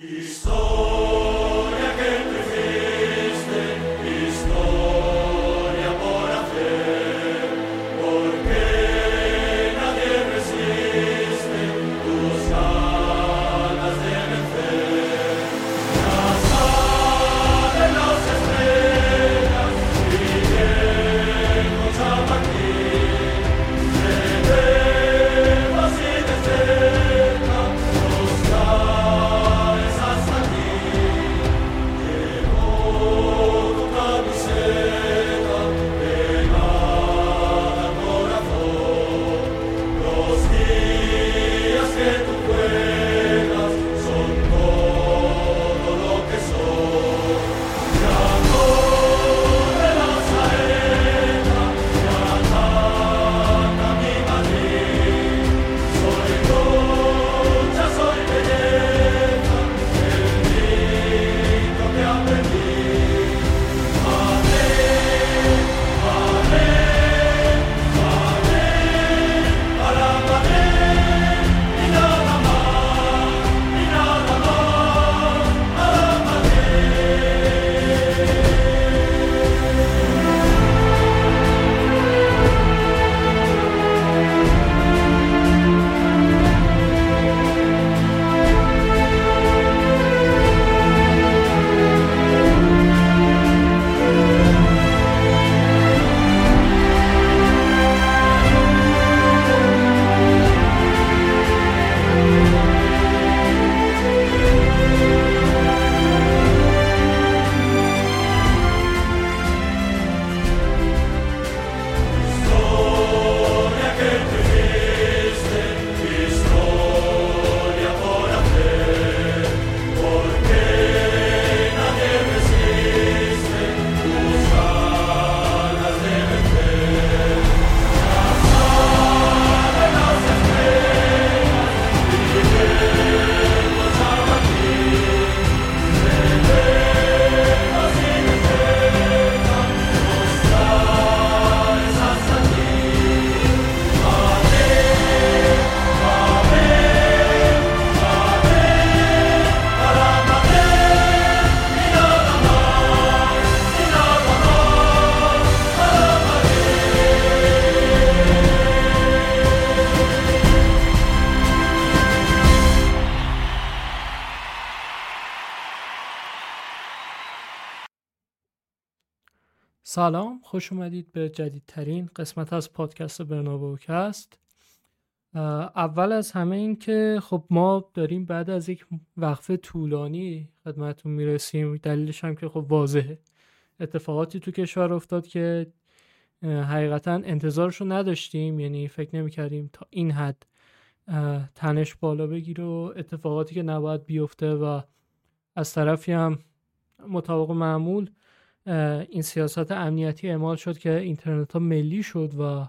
سلام، خوش اومدید به جدیدترین قسمت از پادکست برنابوکست. اول از همه این که خب ما داریم بعد از یک وقفه طولانی خدمتتون میرسیم. دلیلش هم که خب واضحه، اتفاقاتی تو کشور افتاد که حقیقتا انتظارشو نداشتیم، یعنی فکر نمی‌کردیم تا این حد تنش بالا بگیره و اتفاقاتی که نباید بیفته و از طرفی هم مطابق معمول این سیاست امنیتی اعمال شد که اینترنت ها ملی شد و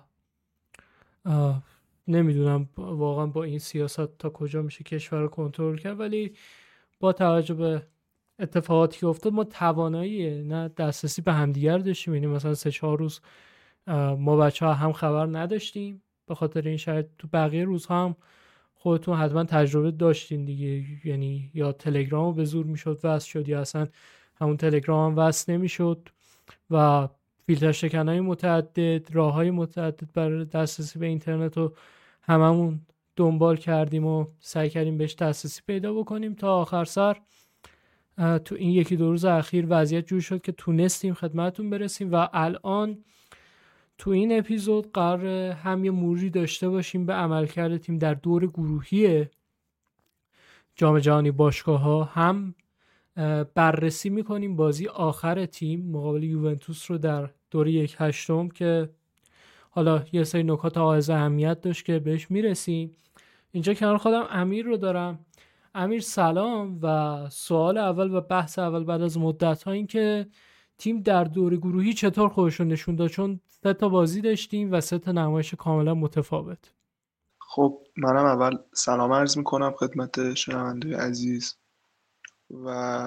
نمیدونم واقعا با این سیاست تا کجا میشه کشور رو کنترل کرد، ولی با توجه به اتفاقاتی که افتاد ما توانایی نه دسترسی به همدیگر داشتیم. یعنی مثلا 3-4 روز ما بچه ها هم خبر نداشتیم. به خاطر این شاید تو بقیه روزها هم خودتون حتما تجربه داشتین دیگه، یعنی یا تلگرام رو به زور میشد وصل شد یا اصلا همون تلگرام هم وصل نمیشد و فیلتر شکنهای متعدد، راههای متعدد برای دسترسی به اینترنت رو هممون دنبال کردیم و سعی کردیم بهش دسترسی پیدا بکنیم تا آخر سر تو این 1-2 روز اخیر وضعیت جور شد که تونستیم خدمتتون برسیم و الان تو این اپیزود قرار هم یه موری داشته باشیم به عملکرد تیم در دور گروهی جام جهانی باشگاه‌ها، هم بررسی میکنیم بازی آخر تیم مقابل یوونتوس رو در دور 1/8 که حالا یه سری نکات حائز اهمیت داشت که بهش میرسیم. اینجا کنار خودم امیر رو دارم. امیر سلام. و سوال اول و بحث اول بعد از مدت ها این که تیم در دور گروهی چطور خودش رو نشون داد، چون 3 تا بازی داشتیم و 3 تا نمایش کاملا متفاوت. خب منم اول سلام عرض میکنم خدمت شنونده عزیز و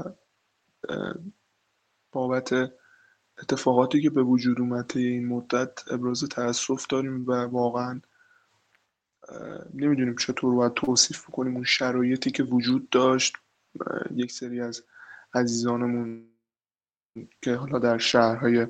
بابت اتفاقاتی که به وجود اومد این مدت ابراز تأسف داریم و واقعا نمیدونیم چطور باید توصیف بکنیم اون شرایطی که وجود داشت یک سری از عزیزانمون که حالا در شهرهای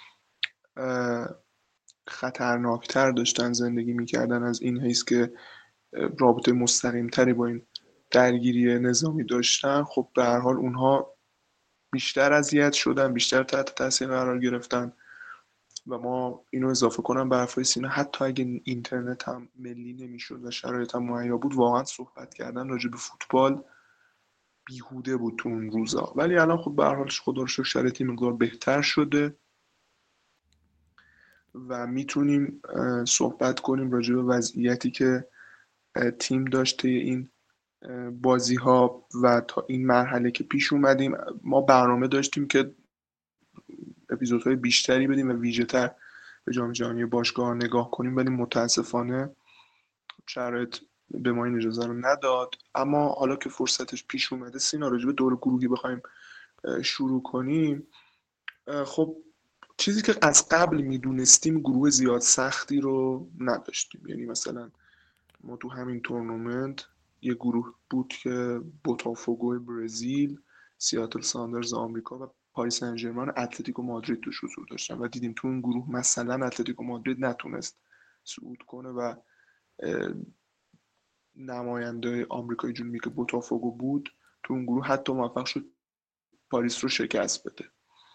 خطرناکتر داشتن زندگی میکردن از این حیث که رابطه مستقیمتری با این درگیری نظامی داشتن، خب به هر حال اونها بیشتر اذیت شدن، بیشتر تحت تاثیر قرار گرفتن و ما اینو اضافه کنم به حرفای سینا، حتی اگه اینترنت هم ملی نمیشد و شرایط هم مهیا بود، واقعا صحبت کردن راجع به فوتبال بیهوده بود تو اون روزا. ولی الان خب به هر حال خدا رو شکر شرایط مقدار بهتر شده و میتونیم صحبت کنیم راجع به وضعیتی که تیم داشته این بازی ها و تا این مرحله که پیش اومدیم. ما برنامه داشتیم که اپیزودهای بیشتری بدیم و ویژه تر به جام جهانی باشگاه نگاه کنیم، ولی متاسفانه شرایط به ما این اجازه رو نداد. اما حالا که فرصتش پیش اومده، سینا راجع به دور گروهی بخوایم شروع کنیم، خب چیزی که از قبل میدونستیم گروه زیاد سختی رو نداشتیم. یعنی مثلا ما تو همین تورنمنت یه گروه بود که بوتافوگو برزیل، سیاتل ساندرز آمریکا و پاریس سن ژرمن اتلتیکو مادرید توش حضور داشتن و دیدیم تو اون گروه مثلا اتلتیکو مادرید نتونست صعود کنه و نماینده آمریکای جنوبی که بوتافوگو بود تو اون گروه حتی موفق شد پاریس رو شکست بده.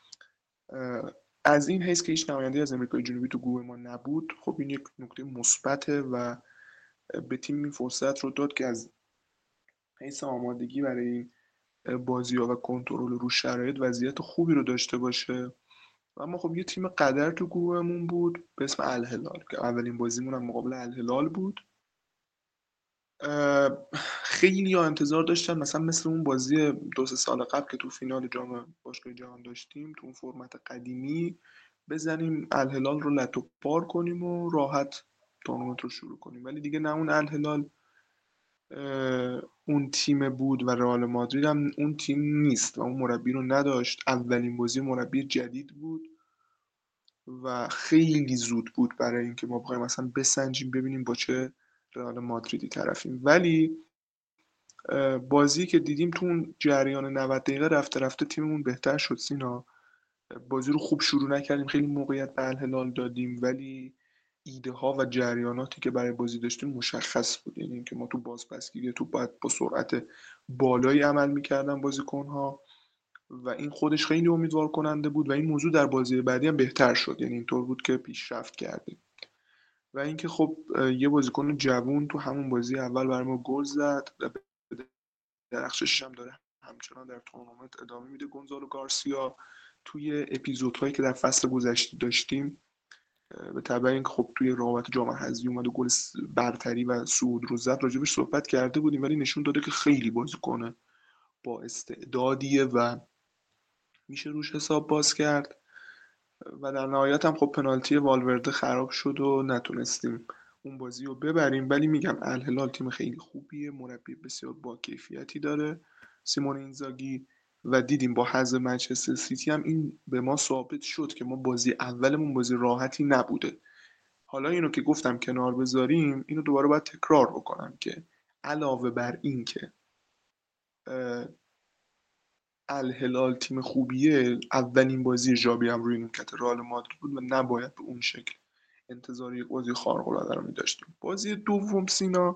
از این حیث که هیچ نماینده از آمریکای جنوبی تو گروه ما نبود، خب این یک نکته مثبته و به تیم این فرصت رو داد که از حیث آمادگی برای این بازی‌ها و کنترل رو شرایط وضعیت خوبی رو داشته باشه. و اما خب یه تیم قدر تو گروهمون بود به اسم الهلال که اولین بازیمون هم مقابل الهلال بود. خیلی ها انتظار داشتن مثلا مثل اون بازی 2-3 سال قبل که تو فینال جام باشگاه جهان داشتیم تو اون فرمت قدیمی، بزنیم الهلال رو لتو پار کنیم و راحت تورنمنت رو شروع کنیم. ولی دیگه نه اون الهلال اون تیم بود و رئال مادرید هم اون تیم نیست و اون مربی رو نداشت. اولین بازی مربی جدید بود و خیلی زود بود برای اینکه ما بخوایم مثلا بسنجیم ببینیم با چه رئال مادریدی طرفیم. ولی بازی که دیدیم تو اون جریان 90 دقیقه رفته رفته تیممون بهتر شد. سینا بازی رو خوب شروع نکردیم، خیلی موقعیت به الهلال دادیم، ولی ایده ها و جریاناتی که برای بازی داشتیم مشخص بود. یعنی اینکه ما تو بازپسگیری تو باید با سرعت بالایی عمل میکردن بازیکن ها و این خودش خیلی امیدوار کننده بود و این موضوع در بازی بعدی هم بهتر شد. یعنی اینطور بود که پیشرفت کردیم. و اینکه خب یه بازیکن جوون تو همون بازی اول برای ما گل زد و درخششش هم داره همچنان در تورنمنت ادامه میده. گونزالو گارسیا توی اپیزودهایی که در فصل گذشته داشتیم به تبع اینکه خب توی رقابت جام حذفی اومد و گل برتری و صعود رو زد راجبش صحبت کرده بودیم، ولی نشون داده که خیلی بازیکن با استعدادیه و میشه روش حساب باز کرد. و در نهایت هم خب پنالتی والورده خراب شد و نتونستیم اون بازی رو ببریم. ولی میگم الهلال تیم خیلی خوبیه، مربی بسیار با کیفیتی داره سیمون اینزاگی و دیدیم با حذف منچستر سیتی هم این به ما ثابت شد که ما بازی اولمون بازی راحتی نبوده. حالا اینو که گفتم کنار بذاریم، اینو دوباره باید تکرار بکنم که علاوه بر این که الهلال تیم خوبیه، اولین بازی ژابی هم روی نیمکت رئال مادرید بود و نباید به اون شکل انتظار یک بازی خارق العاده رو می‌داشتیم. بازی دوم سینا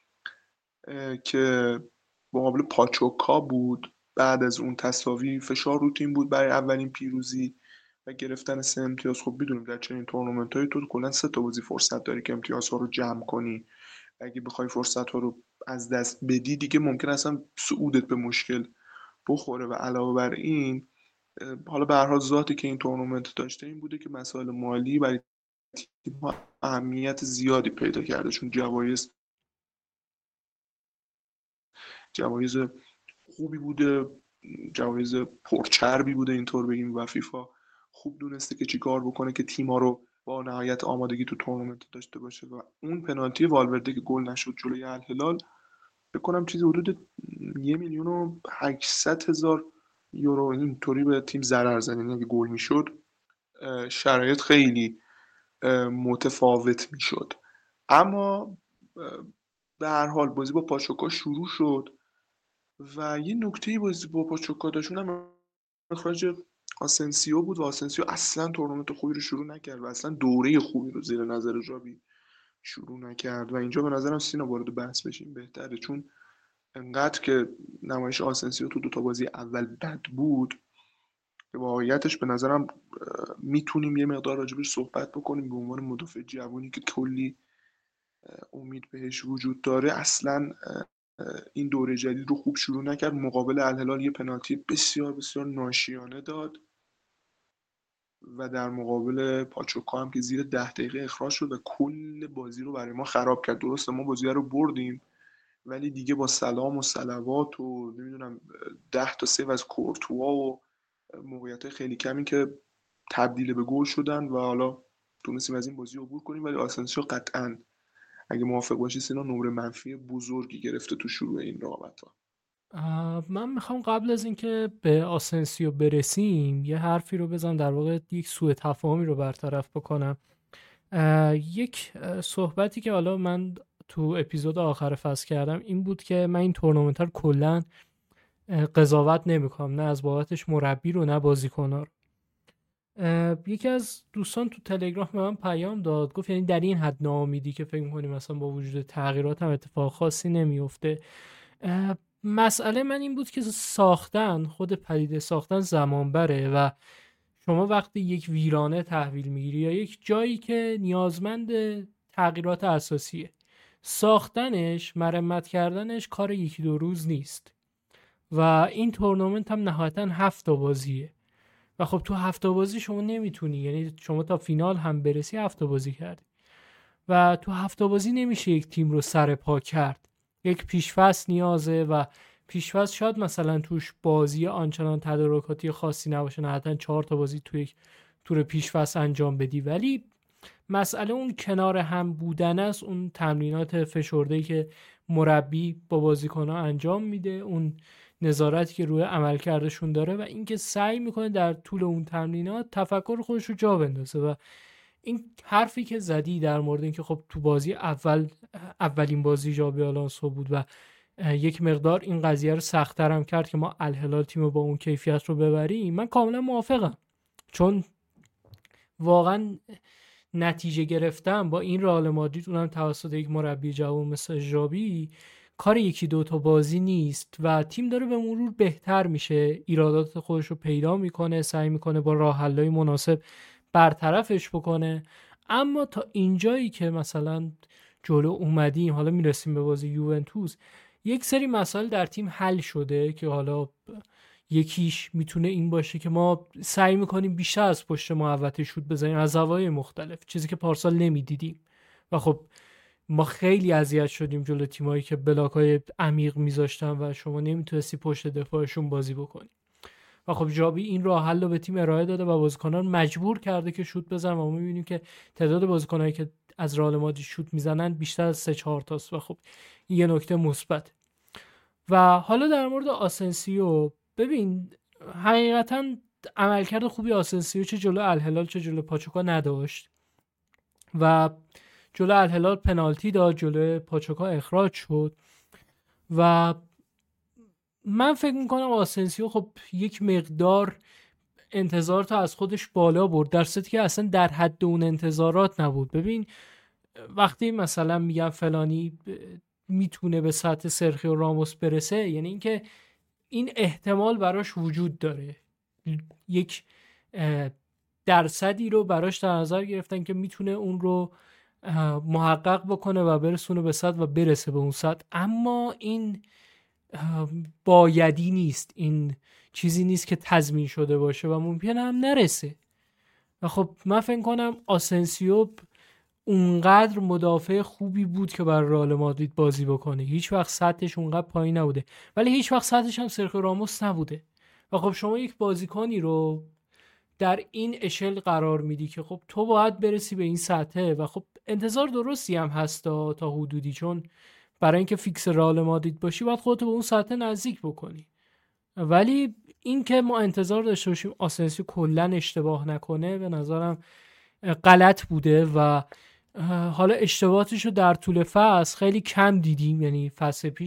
که مقابل پاچوکا بود، بعد از اون تساوی فشار رو تیم بود برای اولین پیروزی و گرفتن 3 امتیاز. خب بدونیم در چنین تورنمنت‌های تو کلا 3 تا بازی فرصت داری که امتیازها رو جمع کنی. اگه بخوای فرصت‌ها رو از دست بدی دیگه ممکن اصلا صعودت به مشکل بخوره. و علاوه بر این حالا به هر حال ذاتی که این تورنمنت داشته این بوده که مسائل مالی برای تیم‌ها اهمیت زیادی پیدا کرده، چون جوایز خوبی بوده، جوایز پرچربی بوده اینطور بگیم و فیفا خوب دونسته که چی کار بکنه که تیم‌ها رو با نهایت آمادگی تو تورنمنت داشته باشه. و اون پنالتی والورده که گل نشد جلوی الهلال بکنم چیزی حدود 1,800,000 یورو اینطوری به تیم ضرر زد. یعنی اگه گل میشد شرایط خیلی متفاوت میشد. اما به هر حال بازی با پاچوکا شروع شد و یه نکته بازی با پاچوکا داشتون هم اخراج آسنسیو بود و آسنسیو اصلا تورنمنت خوبی رو شروع نکرد و اصلا دوره خوبی رو زیر نظر جابی شروع نکرد و اینجا به نظرم سینا وارد بحث بشیم بهتره، چون انقدر که نمایش آسنسیو تو دوتا بازی اول بد بود که واقعیتش به نظرم میتونیم یه مقدار راجبش صحبت بکنیم به عنوان مدافع جوانی که کلی امید بهش وجود داره. اصلا این دوره جدید رو خوب شروع نکرد. مقابل الهلال یه پنالتی بسیار بسیار ناشیانه داد و در مقابل پاچوکا هم که زیر 10 دقیقه اخراج شد و کل بازی رو برای ما خراب کرد. درسته ما بازی رو بردیم ولی دیگه با سلام و صلوات و نمیدونم 10 تا سیو از کورتوا و موقعیت خیلی کمی که تبدیل به گل شدن و حالا تونستیم از این بازی عبور کنیم. ولی آسنسیو قطعا اگه موافق باشی سینا نمره منفی بزرگی گرفته تو شروع این رقابت‌ها. من میخوام قبل از اینکه به آسنسیو برسیم یه حرفی رو بزنم، در واقع یک سوء تفاهمی رو برطرف بکنم. یک صحبتی که حالا من تو اپیزود آخر فصل کردم این بود که من این تورنمنت رو کلا قضاوت نمیکنم، نه از بابتش مربی رو نه بازیکن‌ها رو. یکی از دوستان تو تلگرام به من پیام داد، گفت یعنی در این حد ناامیدی که فکر می‌کنی مثلا با وجود تغییرات هم اتفاق خاصی نمیفته؟ مسئله من این بود که خود پدیده ساختن زمان بره و شما وقتی یک ویرانه تحویل میگیری یا یک جایی که نیازمند تغییرات اساسیه، ساختنش، مرمت کردنش کار یکی دو روز نیست و این تورنمنت هم نهایتاً 7 تا بازیه و خب تو 7 تا بازی شما نمیتونی، یعنی شما تا فینال هم برسی 7 تا بازی کردی و تو 7 تا بازی نمیشه یک تیم رو سر پا کرد. یک پیش‌فصل نیازه و پیش‌فصل شاید مثلا توش بازی آنچنان تدارکاتی خاصی نباشه، نه حتما 4 تا بازی توی یک تور پیش‌فصل انجام بدی، ولی مسئله اون کنار هم بودن است، اون تمرینات فشرده‌ای که مربی با بازیکن‌ها انجام میده، اون نظارتی که روی عملکردشون داره و اینکه سعی میکنه در طول اون تمرینات تفکر خودش رو جا بندازه. و این حرفی که زدی در مورد اینکه خب تو بازی اولین بازی ژابی آلونسو بود و یک مقدار این قضیه رو سخت‌تر هم کرد که ما الهلال تیم با اون کیفیت رو ببریم، من کاملا موافقم، چون واقعا نتیجه گرفتن با این رئال مادرید، اونم توسط یک مربی جوان مثل ژابی، کار یکی دو تا بازی نیست و تیم داره به مرور بهتر میشه، ایرادات خودش رو پیدا میکنه، سعی میکنه با راه حل‌های مناسب برطرفش بکنه. اما تا اینجایی که مثلا جلو اومدیم، حالا میرسیم به بازی یوونتوس، یک سری مسائل در تیم حل شده که حالا یکیش میتونه این باشه که ما سعی میکنیم بیشتر از پشت محوطه شوت بزنیم از زوایای مختلف، چیزی که پارسال نمیدیدیم و خب ما خیلی اذیت شدیم جلو تیمایی که بلاکای عمیق میذاشتن و شما نمیتونستی پشت دفاعشون بازی بکنی و خب جابی این راه حل رو به تیم ارائه داده و بازیکنان مجبور کرده که شوت بزنن و ما میبینیم که تعداد بازیکنایی که از رئال مادرید شوت میزنن بیشتر از 3-4 تاست و خب این یه نکته مثبت. و حالا در مورد آسنسیو، ببین حقیقتا عملکرد خوبی آسنسیو چه جلو الهلال چه جلو پاچوکا نداشت و جلو الهلال پنالتی داد، جلو پاچوکا اخراج شد و من فکر میکنم آسنسیو خب یک مقدار انتظار تا از خودش بالا برد، در صورتی که اصلا در حد اون انتظارات نبود. ببین وقتی مثلا میگم فلانی میتونه به سطح سرخیو راموس برسه، یعنی اینکه این احتمال براش وجود داره، یک درصدی رو براش در نظر گرفتن که میتونه اون رو محقق بکنه و برسونه به سطح و برسه به اون سطح، اما این بایدی نیست، این چیزی نیست که تضمین شده باشه و ممکنه هم نرسه. و خب من فکر کنم آسنسیو اونقدر مدافع خوبی بود که برای رئال مادرید بازی بکنه، هیچ وقت سطحش اونقدر پایین نبوده، ولی هیچ وقت سطحش هم سرخیو راموس نبوده و خب شما یک بازیکنی رو در این اشل قرار میدی که خب تو باید برسی به این سطح و خب انتظار درستی هم هست تا حدودی، چون برای اینکه فیکس رئال مادرید باشی باید خودت به اون سطح نزدیک بکنی. ولی این که ما انتظار داشته باشیم آسنسیو کلا اشتباه نکنه به نظرم غلط بوده و حالا اشتباهاتش رو در طول فصل خیلی کم دیدیم، یعنی فصل پیش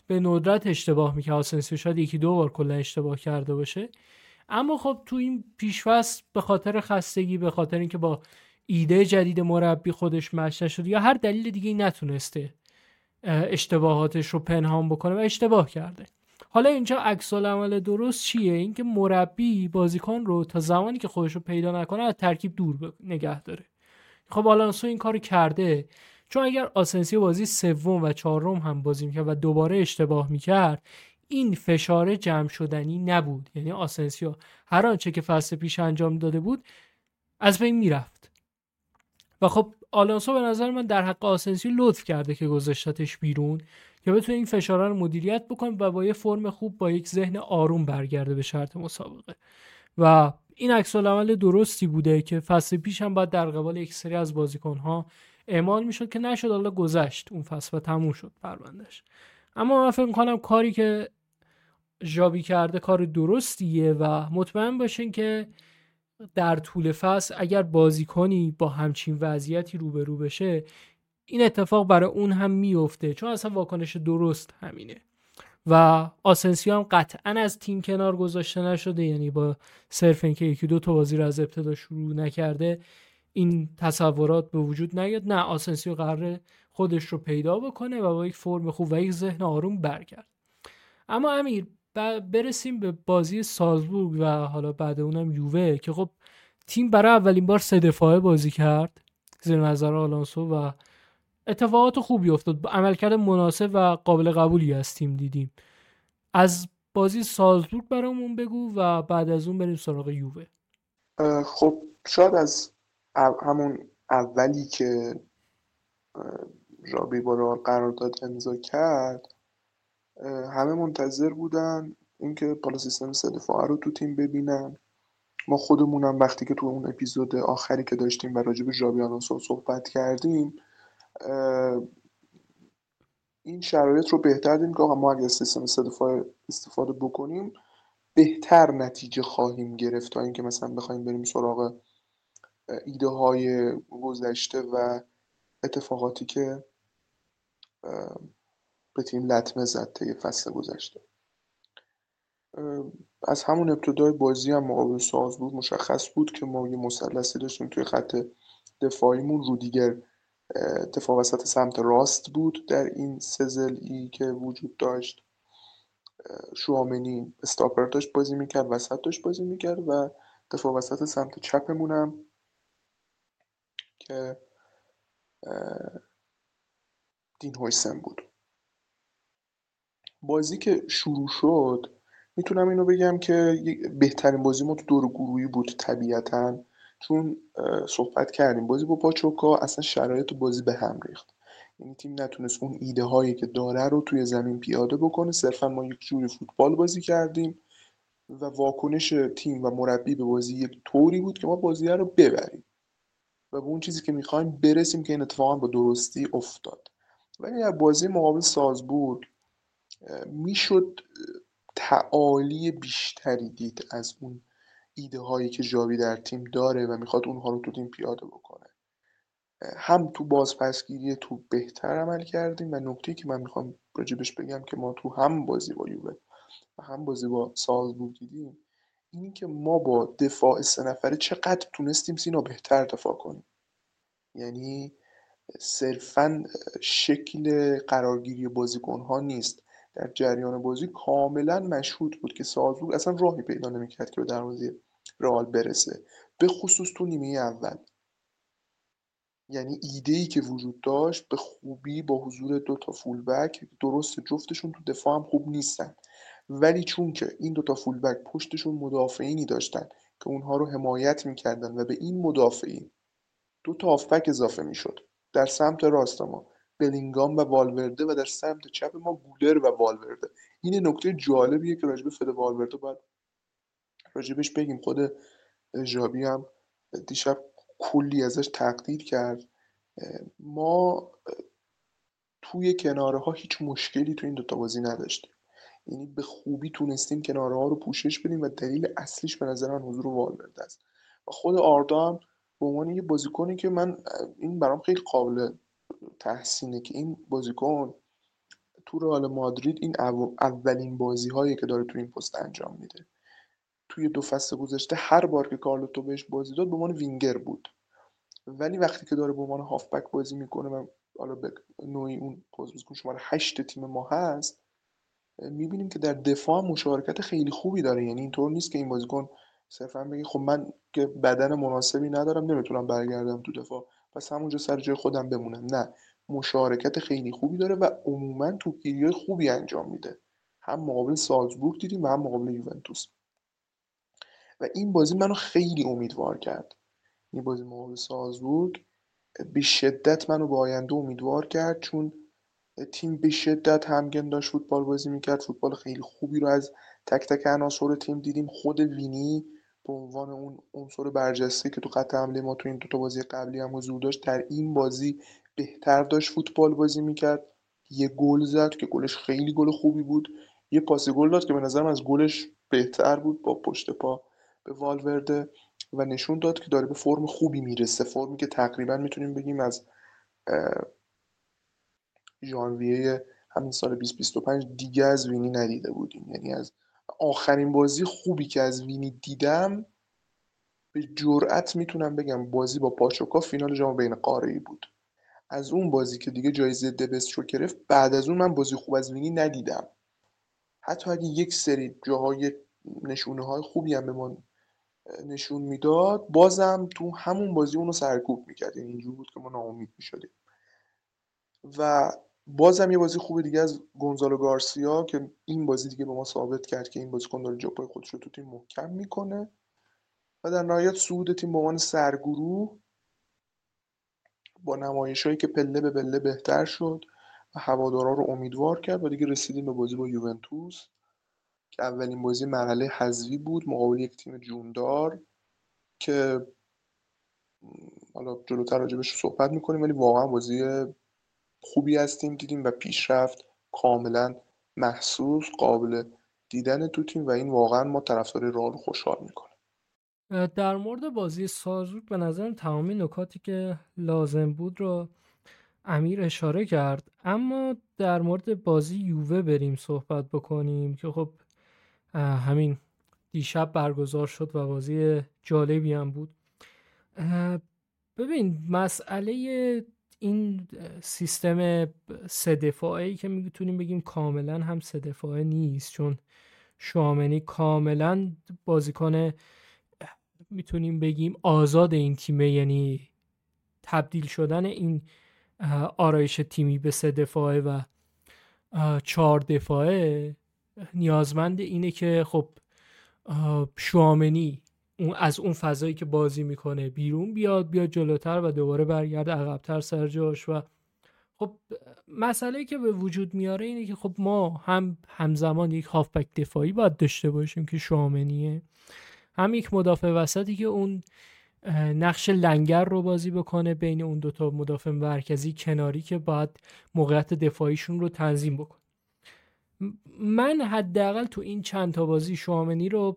به ندرت اشتباه میکنه. آسنسیو شاید یکی دو بار کلا اشتباه کرده باشه، اما خب تو این پیش‌فصل به خاطر خستگی، به خاطر اینکه با ایده جدید مربی خودش مچ نشد یا هر دلیل دیگه نتونسته اشتباهاتش رو پنهان بکنه و اشتباه کرده. حالا اینجا عکس العمل درست چیه؟ اینکه مربی بازیکن رو تا زمانی که خودش رو پیدا نکنه از ترکیب دور نگه داره. خب آلونسو این کارو کرده، چون اگر آسنسیو بازی سوم و چهارم هم بازی میکرد و دوباره اشتباه میکرد، این فشار جمع شدنی نبود. یعنی آسنسیو هر آنچه که فصل پیش انجام داده بود از بین میرفت. و خب آلونسو به نظر من در حق آسنسیو لطف کرده که گذاشتتش بیرون که بتونه این فشارها رو مدیریت بکنه و با یه فرم خوب، با یک ذهن آروم برگرده به شرط مسابقه. و این عکس العمل درستی بوده که فصل پیش هم باید در قبال یک سری از بازیکن‌ها اعمال میشد که نشد. حالا گذشت اون فصل و تموم شد پروندهش. اما من فکر می‌کنم کاری که ژاوی کرده کار درستیه و مطمئن باشین که در طول فصل اگر بازیکنی با همچین وضعیتی روبرو بشه، این اتفاق برای اون هم میفته، چون اصلا واکنش درست همینه. و آسنسیو هم قطعا از تیم کنار گذاشته نشده، یعنی با صرف اینکه یکی دو تا بازی رو از ابتدا شروع نکرده این تصورات به وجود نیاد. نه، آسنسیو قراره خودش رو پیدا بکنه و با یک فرم خوب و یک ذهن آروم برگرد. اما امیر، برسیم به بازی سالزبورگ و حالا بعد اونم یووه که خب تیم برای اولین بار سه دفاعه بازی کرد زیر نظر آلونسو و اتفاقات خوبی افتاد. عملکرد مناسب و قابل قبولی از تیم دیدیم. از بازی سالزبورگ برامون بگو و بعد از اون بریم سراغ یووه. خب شاید از همون اولی که ژاوی با رئال قرارداد امضا کرد همه منتظر بودن اینکه بالا سیستم سه دفاعه رو تو تیم ببینن. ما خودمونم وقتی که تو اون اپیزود آخری که داشتیم و راجع به ژاوی آلونسو صحبت کردیم این شرایط رو بهتر دیدیم که ما اگه سیستم سه دفاعه استفاده بکنیم بهتر نتیجه خواهیم گرفت تا اینکه مثلا بخوایم بریم سراغ ایده های گذشته و اتفاقاتی که به تیم لطمه زد طی فصل گذشته. از همون ابتدای بازی هم مقابل سالزبورگ مشخص بود که ما یه مثلثی داشتیم توی خط دفاعیمون. رودیگر دفاع وسط سمت راست بود در این سه ضلعی که وجود داشت. شوامنی استاپر داشت بازی میکرد، وسط داشت بازی میکرد و دفاع وسط سمت چپمونم که دین هویسن بود. بازی که شروع شد میتونم اینو بگم که بهترین بازی ما تو دور گروهی بود طبیعتاً، چون صحبت کردیم بازی با پاچوکا اصلا شرایط بازی به هم ریخت. یعنی تیم نتونست اون ایده هایی که داره رو توی زمین پیاده بکنه. صرفا ما یک جوری فوتبال بازی کردیم و واکنش تیم و مربی به بازی یک طوری بود که ما بازی رو ببریم و به اون چیزی که میخوایم برسیم که این اتفاقا با درستی افتاد. ولی در بازی مقابل سالزبورگ میشد تعالی بیشتری دید از اون ایده هایی که ژاوی در تیم داره و میخواد اونها رو تو تیم پیاده بکنه. هم تو بازپسگیری تو بهتر عمل کردیم و نکته که من میخوام راجبش بگم که ما تو هم بازی با یووه و هم بازی با سالزبورگ دیدیم اینی که ما با دفاع سه نفره چقدر تونستیم سینا بهتر دفاع کنیم. یعنی صرفا شکل قرارگیری بازیکن‌ها نیست، در جریان بازی کاملا مشهود بود که سالزبورگ اصلا راهی پیدا نمی‌کرد که به دروازه رئال برسه، به خصوص تو نیمه اول. یعنی ایده‌ای که وجود داشت به خوبی با حضور دو تا فول بک، درست جفتشون تو دفاع هم خوب نیستن، ولی چون که این دو تا فول بک پشتشون مدافعینی داشتن که اونها رو حمایت می‌کردن و به این مدافعین دو تا هافبک اضافه میشد. در سمت راست ما بلینگام و والورده و در سمت چپ ما گولر و والورده. این نکته جالبیه که راجب فد والورده باید راجبش بگیم. خود ژاوی هم دیشب کلی ازش تقدیر کرد. ما توی کناره ها هیچ مشکلی تو این دوتا بازی نداشتیم، یعنی به خوبی تونستیم کناره ها رو پوشش بدیم و دلیل اصلیش به نظر من حضور والورده است. و خود آردا هم به عنوان یه بازیکنی که من این برام خیلی قابل تحسینه که این بازیکن تو رئال مادرید این اولین بازی‌هایی که داره تو این پست انجام میده. توی 2 فصل گذشته هر بار که کارلوتو بهش بازی داد به عنوان وینگر بود، ولی وقتی که داره به عنوان هافبک بازی میکنه و حالا به نوعی اون پوزیشن شماره 8 تیم ما هست، میبینیم که در دفاع مشارکت خیلی خوبی داره. یعنی اینطور نیست که این بازیکن صرفا بگه خب من که بدن مناسبی ندارم نمیتونم برگردم تو دفاع پس همونجا سر جای خودم بمونم. نه، مشارکت خیلی خوبی داره و عموما توپگیری خوبی انجام میده. هم مقابل سالزبورگ دیدیم و هم مقابل یوونتوس و این بازی منو خیلی امیدوار کرد. این بازی مقابل سالزبورگ به شدت منو به آینده امیدوار کرد، چون تیم به شدت همگن داشت فوتبال بازی میکرد. فوتبال خیلی خوبی رو از تک تک عناصر تیم دیدیم. خود وینی به عنوان اون عنصر برجسته که تو خط حمله ما تو این دو تا بازی قبلی هم حضور داشت، در این بازی بهتر داشت فوتبال بازی میکرد. یه گل زد که گلش خیلی گل خوبی بود، یه پاس گل داد که به نظرم از گلش بهتر بود با پشت پا به والورده و نشون داد که داره به فرم خوبی میرسه، فرمی که تقریبا میتونیم بگیم از ژانویه همین سال 2025 دیگه از وینی ندیده بودیم. یعنی از آخرین بازی خوبی که از وینی دیدم به جرئت میتونم بگم بازی با پاچوکا فینال جام بین قاره‌ای بود. از اون بازی که دیگه جایزه دبست رو گرفت، بعد از اون من بازی خوب از وینی ندیدم. حتی اگه یک سری جاهای نشونه های خوبی هم به ما نشون میداد، بازم تو همون بازی اونو سرکوب میکرد. یعنی اینجور بود که ما ناامید میشدیم. و بازم یه بازی خوب دیگه از گونزالو گارسیا که این بازی دیگه به ما ثابت کرد که این بازیکن داره جاپای خودش رو تو تیم محکم میکنه و در نهایت صعود تیم به عنوان سرگروه با نمایشایی که پله به پله بهتر شد و هوادارا رو امیدوار کرد و دیگه رسیدیم به بازی با یوونتوس که اولین بازی مرحله حذفی بود مقابل یک تیم جوندار که حالا جلوتر راجبش صحبت میکنیم، ولی واقعا بازی خوبی از تیم دیدیم و پیشرفت کاملا محسوس قابل دیدن تو تیم و این واقعا ما طرفدار رئال رو خوشحال میکنه. در مورد بازی سازورگ به نظرم تمامی نکاتی که لازم بود رو امیر اشاره کرد، اما در مورد بازی یووه بریم صحبت بکنیم که خب همین دیشب برگزار شد و بازی جالبی هم بود. ببین مسئله این سیستم سه دفاعی که میتونیم بگیم کاملا هم سه دفاعه نیست، چون شوامنی کاملا بازیکن میتونیم بگیم آزاد این تیمه، یعنی تبدیل شدن این آرایش تیمی به سه دفاعه و 4 دفاعه نیازمند اینه که خب شوامنی اون از اون فضایی که بازی میکنه بیرون بیاد جلوتر و دوباره برگرده عقب‌تر سر جاش. و خب مسئله که به وجود میاره اینه که خب ما همزمان یک هافبک دفاعی باید داشته باشیم که شوامنیه، هم یک مدافع وسطی که اون نقش لنگر رو بازی بکنه بین اون دوتا مدافع مرکزی کناری که باید موقعیت دفاعیشون رو تنظیم بکنه. من حداقل تو این چند تا بازی شوامنی رو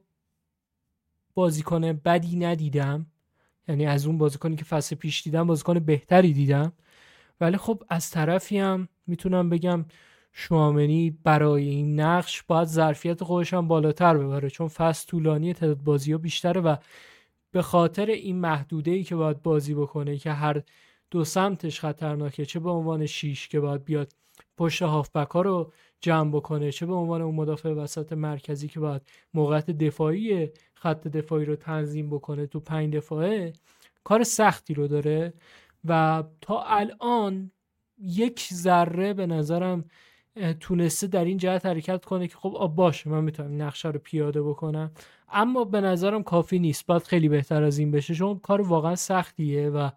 بازیکن بدی ندیدم، یعنی از اون بازیکنی که فصل پیش دیدم بازیکن بهتری دیدم، ولی خب از طرفی هم میتونم بگم شوامنی برای این نقش باید ظرفیت خودش هم بالاتر ببره، چون فصل طولانی تعداد بازی‌ها بیشتره و به خاطر این محدوده‌ای که باید بازی بکنه که هر دو سمتش خطرناکه، چه به عنوان 6 که باید بیاد پشت هافبک ها رو جمع بکنه، چه به عنوان اون مدافع وسط مرکزی که باید موقعیت دفاعی خط دفاعی رو تنظیم بکنه تو 5 دفاعه، کار سختی رو داره و تا الان یک ذره به نظرم تونسته در این جهت حرکت کنه که خب باشه من میتونم نقشه رو پیاده بکنم، اما به نظرم کافی نیست، باید خیلی بهتر از این بشه، چون کار واقعا سختیه و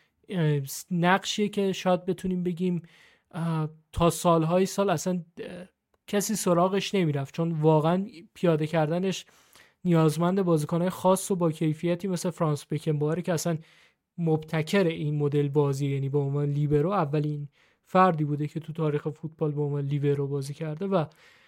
نقشیه که شاید بتونیم بگیم تا سالهای سال اصلا کسی سراغش نمیرفت، چون واقعا پیاده کردنش نیازمند بازیکن‌های خاص و با کیفیتی مثل فرانس بکنباره که اصلا مبتکر این مدل بازی، یعنی به عنوان لیبرو اولین فردی بوده که تو تاریخ فوتبال به عنوان لیبرو بازی کرده. و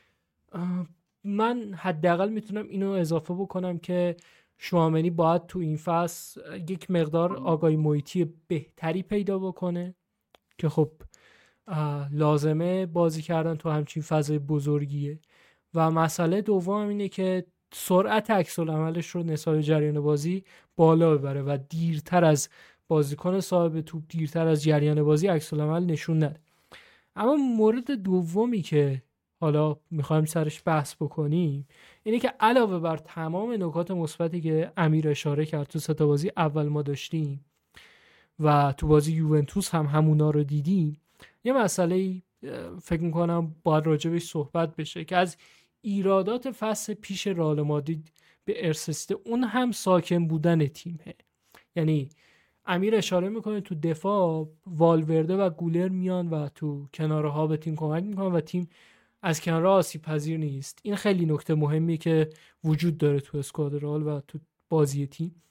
من حداقل میتونم اینو اضافه بکنم که شوامنی باید تو این فصل یک مقدار آگاهی محیطی بهتری پیدا بکنه که خب لازمه بازی کردن تو همچین فضای بزرگیه. و مسئله دوم اینه که سرعت عکس العملش رو نسبت به جریان بازی بالا ببره و دیرتر از بازیکن صاحب توپ، دیرتر از جریان بازی عکس العمل نشون نده. اما مورد دومی که حالا میخوایم سرش بحث بکنیم اینه که علاوه بر تمام نکات مثبتی که امیر اشاره کرد تو سه تا بازی اول ما داشتیم و تو بازی یوونتوس هم همونا رو دیدیم، یه مسئله فکر میکنم باید راجبش صحبت بشه که از ایرادات فصل پیش رئال مادرید به ارث رسیده، اون هم ساکن بودن تیمه. یعنی امیر اشاره میکنه تو دفاع والورده و گولر میان و تو کناره ها به تیم کمک میکنن و تیم از کناره آسیب پذیر نیست. این خیلی نکته مهمی که وجود داره تو اسکواد رئال و تو بازی تیم.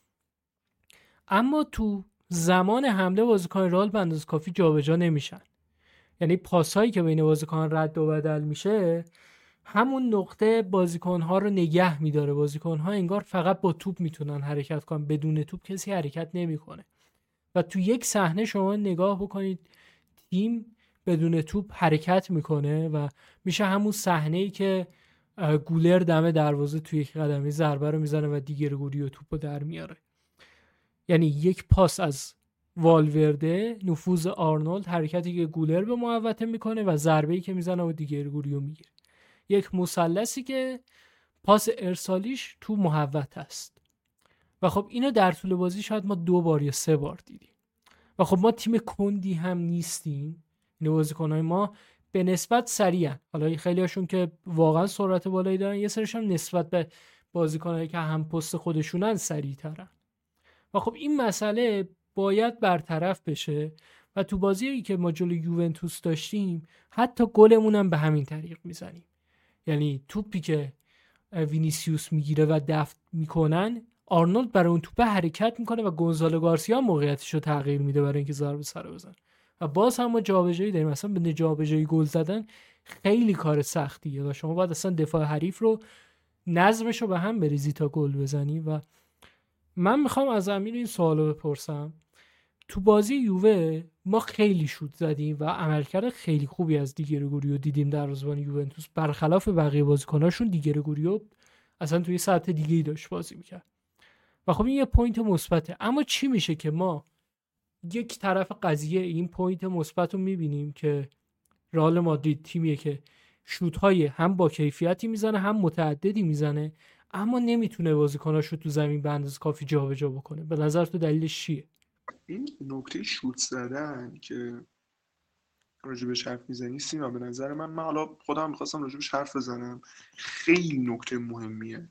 اما تو زمان حمله بازیکن رئال به اندازه کافی جابجا نمیشن. یعنی پاسایی که بین بازیکن رد و بدل میشه همون نقطه بازیکن‌ها رو نگه میداره. بازیکن‌ها انگار فقط با توپ میتونن حرکت کنن، بدون توپ کسی حرکت نمیکنه. و تو یک صحنه شما نگاه بکنید تیم بدون توپ حرکت میکنه و میشه همون صحنه‌ای که گولر دم دروازه توی یک قدمی ضربه رو میزنه و دیگرگوری و توپو در میاره. یعنی یک پاس از والورده، نفوذ آرنولد، حرکتی که گولر به محوطه میکنه و ضربه‌ای که میزنه و دیگرگوری رو میگیره. یک مثلثی که پاس ارسالیش تو محوطه است. و خب اینو در طول بازی شاید ما 2 بار یا 3 بار دیدیم. و خب ما تیم کندی هم نیستیم. این بازیکن‌های ما به نسبت سریعن. حالا خیلی هاشون که واقعا سرعت بالایی دارن، یه سرش هم نسبت به بازیکنایی که هم پست خودشونن سریع‌ترن. و خب این مسئله باید برطرف بشه و تو بازیایی که ما جلوی یوونتوس داشتیم حتی گلمون هم به همین طریق میزنیم. یعنی توپی که وینیسیوس میگیره و دفع میکنن، آرنولد برای اون توپ حرکت میکنه و گونزالو گارسیا موقعیتش رو تغییر میده برای اینکه ضربه سر بزنه. و باز هم ما جابجایی داریم. مثلا به جابجایی گل زدن خیلی کار سختیه و شما باید اصلا دفاع حریف رو نظمش رو به هم بریزی تا گل بزنی. و من میخوام از امیر این سوالو بپرسم. تو بازی یووه ما خیلی شوت زدیم و عملکرد خیلی خوبی از دیگرگوریو دیدیم در دروازه‌بان یوونتوس، برخلاف بقیه بازیکناشون دیگرگوریو اصلا توی سطح دیگه‌ای داشت بازی میکرد و خب این یه پوینت مثبته. اما چی میشه که ما یک طرف قضیه این پوینت مثبت رو میبینیم که رئال مادرید تیمیه که شوت‌های هم با کیفیتی میزنه هم متعددی میزنه، اما نمیتونه بازیکناشو تو زمین به اندازه کافی جابجا بکنه. به نظر تو دلیلش چیه؟ این نکته شوت زدن که راجبش حرف میزنی سینا، به نظر من حالا خودم میخواستم راجبش حرف بزنم، خیلی نکته مهمیه.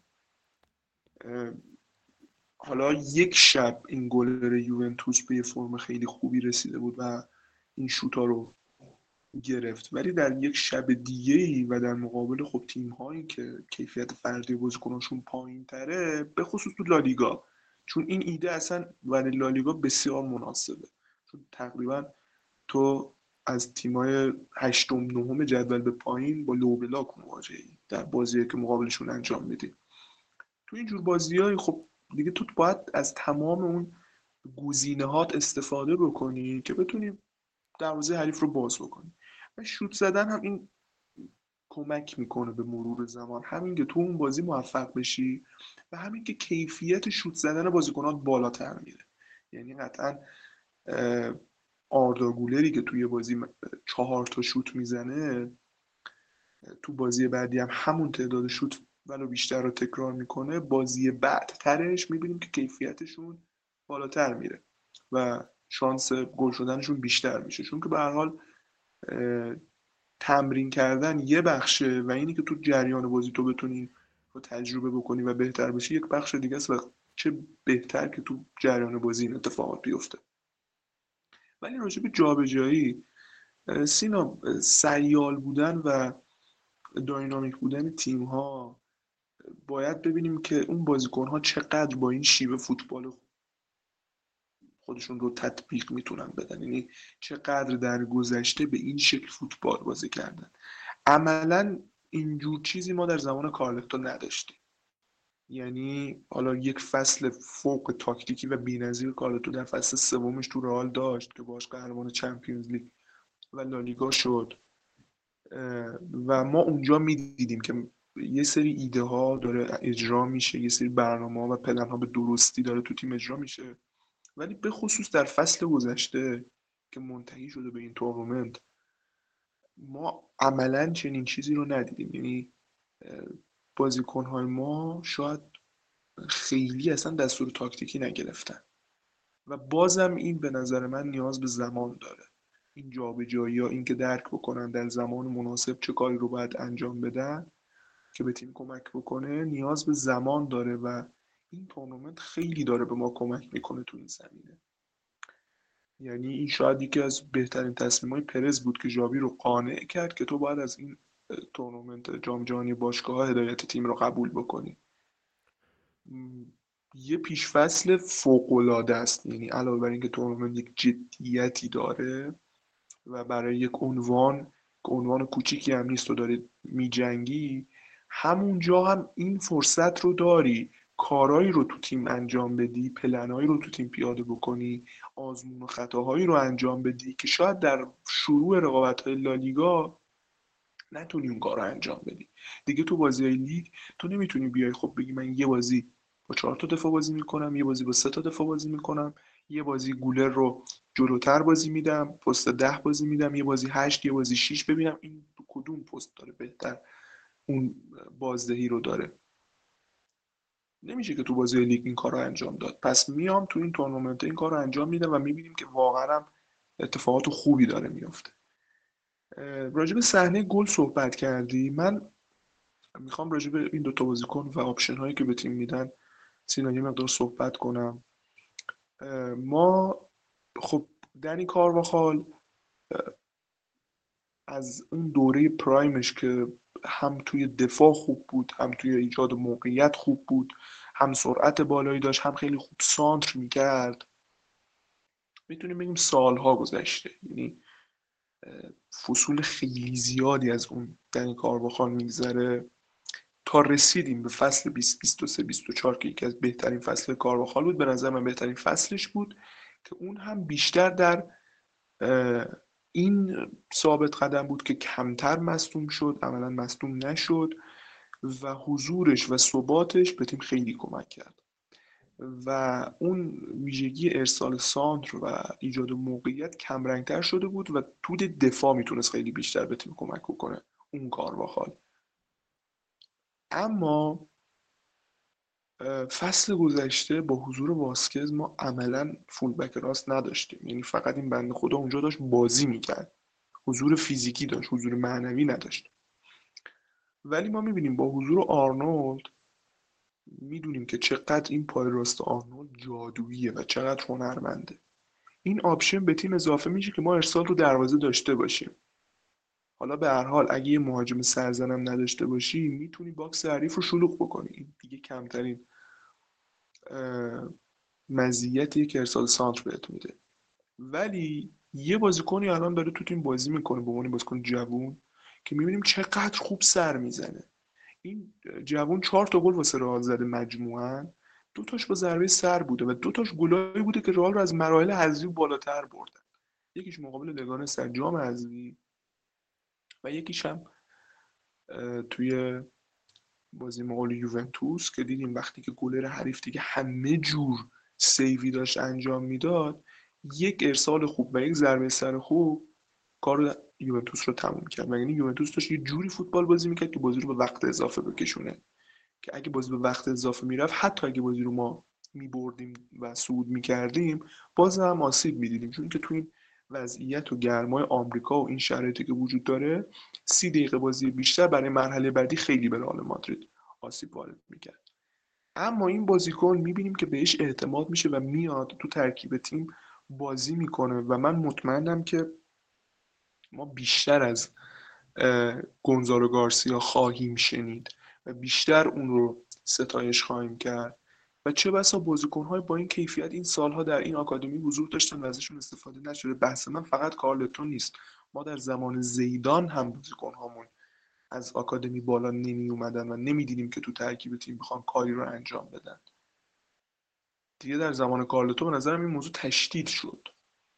حالا یک شب این گلر یوونتوس به یه فرم خیلی خوبی رسیده بود و این شوتا رو گرفت، ولی در یک شب دیگه‌ای و در مقابل خب تیم‌هایی که کیفیت فردی بازیکناشون پایین‌تره، به خصوص تو لالیگا، چون این ایده اصلا برای لالیگا بسیار مناسبه، چون تقریبا تو از تیمای هشتم نهم جدول به پایین با لو بلاک مواجهی در بازیایی که مقابلشون انجام میدی. تو این جور بازیایی خب دیگه تو باید از تمام اون گزینه‌هات استفاده بکنی که بتونی دروازه حریف رو باز بکنی. و شوت زدن هم این کمک میکنه به مرور زمان، همین که تو اون بازی موفق بشی و همین که کیفیت شوت زدن بازیکنات بالاتر میره. یعنی قطعا آردا گولری که توی بازی 4 تا شوت میزنه، تو بازی بعدی هم همون تعداد شوت ولو بیشتر رو تکرار میکنه، بازی بعدترش میبینیم که کیفیتشون بالاتر میره و شانس گل شدنشون بیشتر میشه، چون که به هر حال تمرین کردن یه بخشه و اینی که تو جریان بازی تو بتونی رو تجربه بکنی و بهتر بشی یک بخش دیگه است و چه بهتر که تو جریان بازی این اتفاقات بیفته. ولی راجع به جابجایی سینا، سیال بودن و داینامیک بودن تیم ها باید ببینیم که اون بازیکن ها چقدر با این شیوه فوتبال خودشون رو تطبیق میتونن بدن، یعنی چقدر در گذشته به این شکل فوتبال بازی کردن. عملا اینجور چیزی ما در زمان کارلتو نداشتیم. یعنی حالا یک فصل فوق تاکتیکی و بی‌نظیر کارلتو در فصل سومش تو رئال داشت که باش قهرمان چمپیونز لیگ و لالیگا شد و ما اونجا میدیدیم که یه سری ایده ها داره اجرا میشه، یه سری برنامه ها و پلن ها به درستی داره تو تیم اجرا میشه، ولی به خصوص در فصل گذشته که منتهی شده به این تورنمنت ما عملا چنین چیزی رو ندیدیم. یعنی بازیکن‌های ما شاید خیلی اصلا دستور تاکتیکی نگرفتن و بازم این به نظر من نیاز به زمان داره. این جابجایی ها، این که درک بکنن در زمان مناسب چه کاری رو باید انجام بدن که به تیم کمک بکنه، نیاز به زمان داره و این تورنمنت خیلی داره به ما کمک میکنه تو این زمینه. یعنی این شاید یکی از بهترین تصمیم‌های پرز بود که ژاوی رو قانع کرد که تو باید از این تورنمنت جام جهانی باشگاه‌ها هدایت تیم رو قبول بکنی. یه پیشفصل فوق‌العاده است. یعنی علاوه بر اینکه تورنمنت یک جدیتی داره و برای یک عنوان که عنوان کوچیکی هم نیست و داری میجنگی، همونجا هم این فرصت رو داری کارهایی رو تو تیم انجام بدی، پلنهایی رو تو تیم پیاده بکنی، آزمون و خطاهایی رو انجام بدی که شاید در شروع رقابت‌های لالیگا نتونی اون کار رو انجام بدی. دیگه تو بازی لیگ تو نمیتونی بیای خب بگی من یه بازی با 4 تا دفاع بازی میکنم، یه بازی با 3 تا دفاع بازی میکنم، یه بازی گولر رو جلوتر بازی میدم، پست 10 بازی میدم، یه بازی 8، یه بازی 6، ببینم این تو کدوم پست داره بهتر اون بازدهی رو داره. نمیشه که تو بازی لیگ این کار رو انجام داد. پس میام تو این تورنمنت این کار رو انجام میدم و میبینیم که واقعا هم اتفاقات خوبی داره میفته. راجع به صحنه گل صحبت کردی. من میخوام راجع به این دوتا بازیکن و آپشن هایی که به تیم میدن سینا یه مقدار صحبت کنم. ما خب دنی کارواخال از اون دوره پرایمش که هم توی دفاع خوب بود، هم توی ایجاد موقعیت خوب بود، هم سرعت بالایی داشت، هم خیلی خوب سانتر میکرد، میتونیم بگیم سالها گذشته. یعنی فصول خیلی زیادی از اون دنی کارواخال میگذره تا رسیدیم به فصل 2023 24 که یکی از بهترین فصل کارواخال بود. به نظر من بهترین فصلش بود که اون هم بیشتر در این ثابت قدم بود که کمتر مصدوم شد، عملا مصدوم نشد و حضورش و ثباتش به تیم خیلی کمک کرد و اون ویژگی ارسال سانتر و ایجاد موقعیت کمرنگتر شده بود و تو دفاع میتونست خیلی بیشتر به تیم کمک کنه اون کارواخال. اما فصل گذشته با حضور واسکز ما عملا فولبک راست نداشتیم. یعنی فقط این بنده خدا اونجا داشت بازی میکرد، حضور فیزیکی داشت، حضور معنوی نداشت. ولی ما میبینیم با حضور آرنولد میدونیم که چقدر این پای راست آرنولد جادوییه و چقدر هنرمنده. این آپشن به تیم اضافه میشه که ما ارسال رو دروازه داشته باشیم. حالا به هر حال اگه یه مهاجم سرزنم نداشته باشی میتونی باکس حریف رو شلوغ بکنی. این دیگه کمترین مزیتی که ارسال سانتر بهت میده. ولی یه بازیکنی الان داره تو تیم بازی میکنه به عنوان بازیکن جوون که میبینیم چقدر خوب سر میزنه. این جوون 4 تا گل واسه رئال زده مجموعاً، دو تاش با ضربه سر بوده و دو تاش گلایی بوده که رئال رو از مراحل حذفی بالاتر بردن. یکیش مقابل لگانس در جام حذفی و یکیش هم توی بازی مقابل یوونتوس که دیدیم وقتی که گلر حریف دیگه همه جور سیوی داشت انجام میداد، یک ارسال خوب و یک ضربه سر خوب کار یوونتوس رو تموم کرد. و یعنی یوونتوس داشت یه جوری فوتبال بازی میکرد که بازی رو به وقت اضافه بکشونه، که اگه بازی به وقت اضافه میرفت حتی اگه بازی رو ما میبردیم و صعود میکردیم باز هم آسیب میدیدیم، چون که تو این وضعیت و گرمای آمریکا و این شرایطی که وجود داره 30 دقیقه بازی بیشتر برای مرحله بعدی خیلی به رئال مادرید آسیب وارد میکرد. اما این بازیکن میبینیم که بهش اعتماد میشه و میاد تو ترکیب تیم بازی میکنه و من مطمئنم که ما بیشتر از گونزالو گارسیا خواهیم شنید و بیشتر اون رو ستایش خواهیم کرد و چه بسا بازیکن‌های با این کیفیت این سالها در این آکادمی حضور داشتن و ازشون استفاده نشده. بحث من فقط کارلتون نیست، ما در زمان زیدان هم بازیکن‌هامون از آکادمی بالا نمی اومدن و نمیدیدیم که تو ترکیب تیم بخوان کاری رو انجام بدن. دیگه در زمان کارلتو به نظرم این موضوع تشدید شد.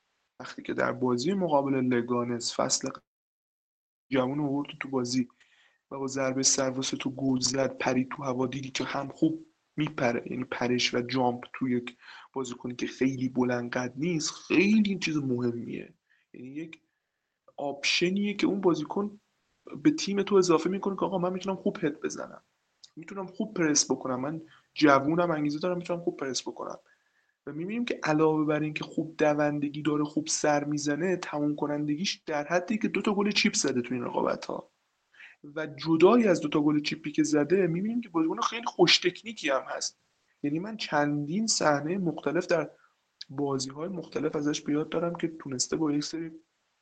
وقتی که در بازی مقابل لگانس فصل جوون آورد تو بازی و با ضربه سر واسه تو گل زد، پرید تو هوا، دیدی که هم خوب میپره، یعنی پرش و جامپ توی یک بازیکنی که خیلی بلند قد نیست خیلی این چیز مهمیه، یعنی یک آپشنیه که اون بازیکن به تیم تو اضافه میکنه که آقا من میتونم خوب هد بزنم، میتونم خوب پرس بکنم، من جوونم، انگیزه دارم، میتونم خوب پرس بکنم. و میبینیم که علاوه بر این که خوب دوندگی داره، خوب سر میزنه، تموم کنندگیش در حدی که 2 گل چیپ زده تو این رقابت ها. و جدای از 2 گل چیپی که زده میبینیم که بازیکن خیلی خوش تکنیکی هم هست. یعنی من چندین صحنه مختلف در بازی های مختلف ازش بیاد دارم که تونسته با یک سری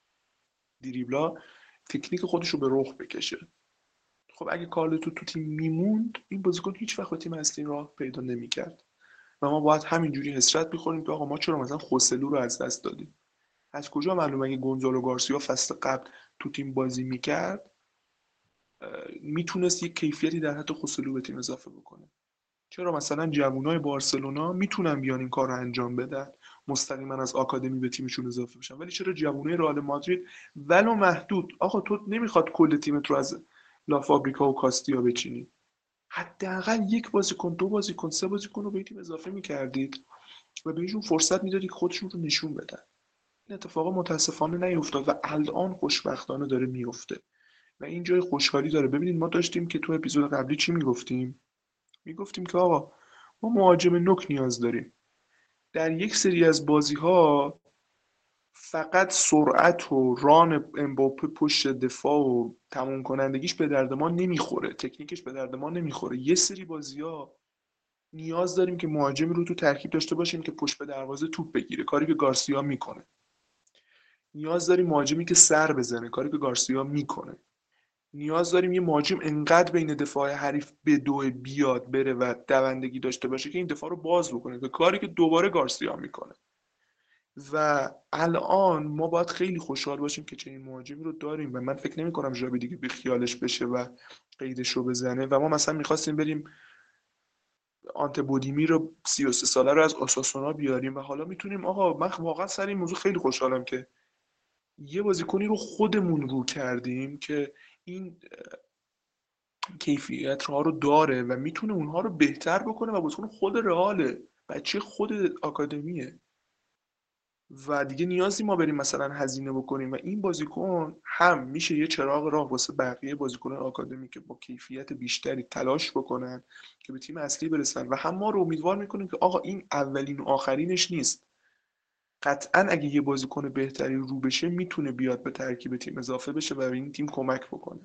دریبلا تکنیک خودش رو به رخ بکشه. خب اگه کارلتو تو تیم میموند، این بازیکن هیچ وقت تیم اصلی راه پیدا نمیکرد و ما باید همینجوری حسرت میخوریم که آقا ما چرا مثلا خوسلو رو از دست دادیم. از کجا معلومه اگه گونزالو گارسیا فصل قبل تو تیم بازی میکرد میتونست یک کیفیتی در حد خوسلو به تیم اضافه بکنه؟ چرا مثلا جوانای بارسلونا میتونن بیان این کار رو انجام بدن، مستقیما از آکادمی به تیمشون اضافه بشن، ولی چرا جوانای رئال مادرید ولو محدود، آقا تو نمیخواد کل تیمت رو از لا فابریکا و کاستیا بچینی، حداقل یک بازیکن، 2 بازیکن، 3 بازیکن رو به تیم اضافه میکردید و بهشون فرصت میدادید که خودشون رو نشون بدن. این اتفاق متاسفانه نیفتاد و الان خوشبختانه داره میفته و این جای خوشحالی داره. ببینید ما داشتیم که تو اپیزود قبلی چی میگفتیم که آقا ما مهاجم نوک نیاز داریم. در یک سری از بازی ها فقط سرعت و ران امباپه پشت دفاع و تموم کنندگیش به درد ما نمیخوره، تکنیکش به درد ما نمیخوره. یه سری بازی ها نیاز داریم که مهاجمی رو تو ترکیب داشته باشیم که پشت به دروازه توپ بگیره، کاری که گارسیا میکنه. نیاز داریم مهاجمی که سر بزنه، کاری که گارسیا میکنه. نیاز داریم یه مهاجم انقدر بین دفاع حریف بدوه بیاد بره و دوندگی داشته باشه که این دفاع رو باز بکنه، که کاری که دوباره گارسیا میکنه. و الان ما باید خیلی خوشحال باشیم که چنین مهاجمی رو داریم و من فکر نمی کنم ژاوی دیگه بیخیالش بشه و قیدش رو بزنه. و ما مثلا میخواستیم بریم آنته بودیمی رو 33 ساله رو از آساسونا بیاریم و حالا میتونیم، آقا من واقعا سر این موضوع خیلی خوشحالم که یه بازیکنی رو خودمون رو کردیم که این کیفیت ها رو داره و میتونه اونها رو بهتر بکنه و بازیکن خود رئاله، بچه خود آکادمیه و دیگه نیازی ما بریم مثلا هزینه بکنیم. و این بازیکن هم میشه یه چراغ راه واسه بقیه بازیکنان آکادمی که با کیفیت بیشتری تلاش بکنن که به تیم اصلی برسن و هم ما رو امیدوار میکنیم که آقا این اولین و آخرینش نیست. قطعا اگه یه بازیکن بهتری رو بشه میتونه بیاد به ترکیب تیم اضافه بشه و به این تیم کمک بکنه.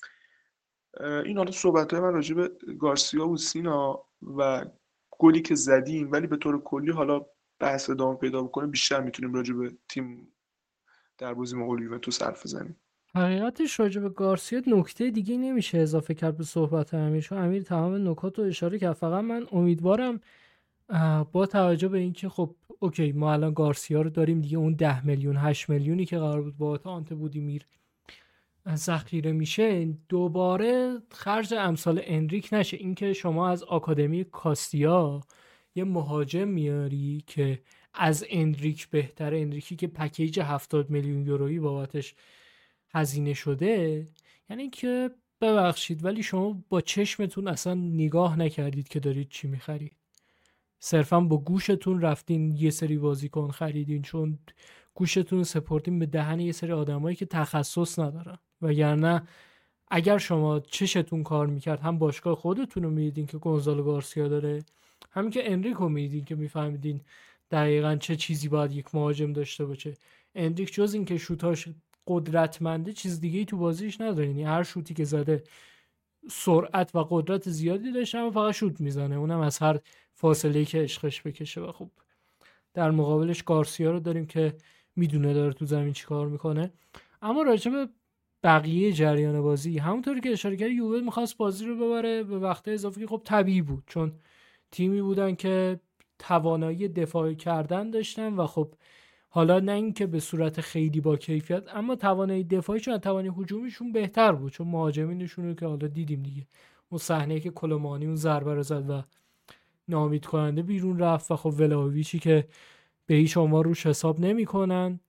این حالا صحبت‌های من راجع به گارسیا و سینا و گلی که زدیم، ولی به طور کلی حالا بحث ادامه پیدا بکنه بیشتر میتونیم راجع به تیم در بازی مقابل یوونتوس حرف بزنیم. حقیقتش راجع به گارسیا نکته دیگه نمیشه اضافه کرد به صحبت امیر، چون امیر تمام نکات رو اشاره کرد. فقط من امیدوارم با توجه به اینکه خب اوکی ما الان گارسیا رو داریم دیگه، اون 10 میلیون 8 میلیونی که قرار بود با آنته بودیمیر ذخیره میشه دوباره خرج امثال انریک نشه. اینکه شما از آکادمی کاستیا یه مهاجم میاری که از انریک بهتره، انریکی که پکیج 70 میلیون یورویی بابتش هزینه شده، یعنی که ببخشید ولی شما با چشمتون اصلا نگاه نکردید که دارید چی میخرید، صرفا با گوشتون رفتین یه سری بازیکن خریدین چون گوشتون سپردین به دهن یه سری آدمایی که تخصص ندارن. وگرنه اگر شما چشتون کار میکرد هم باشگاه خودتون رو میدیدین که گونزالو گارسیا داره، همین که انریکو میدیدین که میفهمیدین دقیقاً چه چیزی باید یک مهاجم داشته باشه. انریک جز این که شوتاش قدرتمنده چیز دیگه ای تو بازیش نداره، یعنی هر شوتی که زده سرعت و قدرت زیادی داشته اما فقط شوت میزنه، اونم از هر فاصله‌ای که عشقش بکشه. و خب در مقابلش گارسیا رو داریم که میدونه داره تو زمین چی کار میکنه. اما راجع به بقیه جریان بازی همونطوری که اشاره کردی یووه میخواست بازی رو ببره به وقت اضافه که خب طبیعی بود، چون تیمی بودن که توانایی دفاع کردن داشتن و خب حالا نه اینکه به صورت خیلی با کیفیت، اما توانایی دفاعیشون از توانایی هجومیشون بهتر بود، چون مهاجمینشون رو که حالا دیدیم دیگه، اون صحنه که کلومانی اون ضربه رو زد و ناامید کننده بیرون رفت و خب ولاویچی که به هیچ عنوان روش حساب نمی‌کنن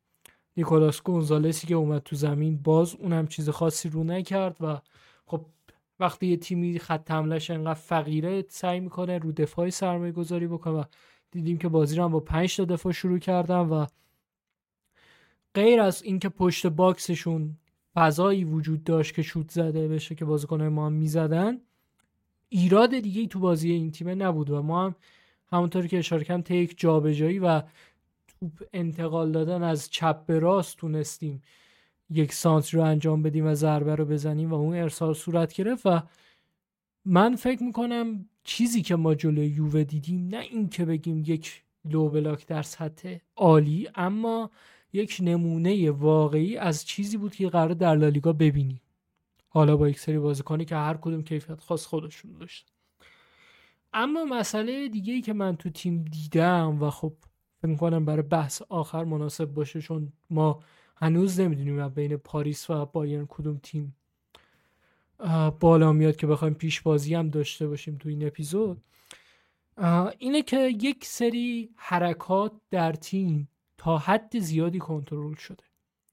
نیکولاس گونزالسی که اومد تو زمین، باز اونم چیز خاصی رو نکرد و خب وقتی یه تیمی خط حمله‌اش انقدر فقیره سعی میکنه رو دفاعی سرمایه گذاری بکنه و دیدیم که بازی رو هم با 5 تا دفاع شروع کردن و غیر از اینکه پشت باکسشون فضایی وجود داشت که شوت زده بشه که بازیکن‌های ما هم میزدن، ایراد دیگه‌ای تو بازی این تیم نبود و ما هم همونطوری که اشاره کردم طی یک جابجایی و توپ انتقال دادن از چپ به راست تونستیم یک سانتر رو انجام بدیم و ضربه رو بزنیم و اون ارسال صورت گرفت. و من فکر میکنم چیزی که ما جلوی یووه دیدیم، نه این که بگیم یک لو بلاک در سطح عالی، اما یک نمونه واقعی از چیزی بود که قرار در لالیگا ببینیم، حالا با یک سری بازیکنی که هر کدوم کیفیت خاص خودشون داشت. اما مسئله دیگه‌ای که من تو تیم دیدم و خب فکر می‌کنم برای بحث آخر مناسب باشه، چون ما هنوز نمیدونیم بین پاریس و بایرن کدوم تیم بالا میاد که بخوایم پیش بازی هم داشته باشیم تو این اپیزود، اینه که یک سری حرکات در تیم تا حد زیادی کنترل شده.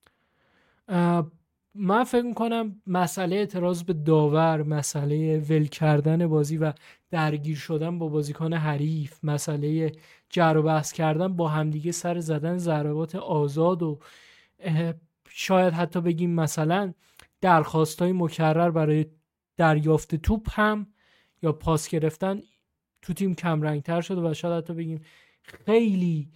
من فکر میکنم مسئله اعتراض به داور، مسئله ول کردن بازی و درگیر شدن با بازیکن حریف، مسئله جر و بحث کردن با همدیگه سر زدن ضربات آزاد و شاید حتی بگیم مثلا درخواستای مکرر برای دریافت توپ هم یا پاس گرفتن تو تیم کم رنگتر شده و شاید حتی بگیم خیلی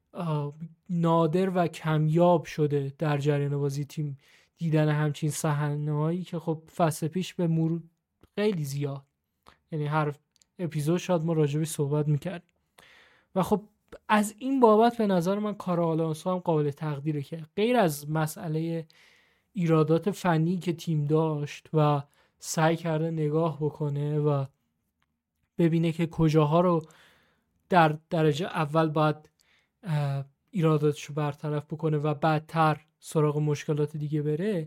نادر و کمیاب شده در جریان بازی تیم دیدن همچین صحنه‌هایی که خب فصل پیش به مرور خیلی زیاد، یعنی هر اپیزود شاید ما راجبی صحبت میکردیم و خب از این بابت به نظر من کار آلونسو هم قابل تقدیره که غیر از مسئله ایرادات فنی که تیم داشت و سعی کرده نگاه بکنه و ببینه که کجاها رو در درجه اول باید ایراداتشو برطرف بکنه و بعدتر سراغ مشکلات دیگه بره،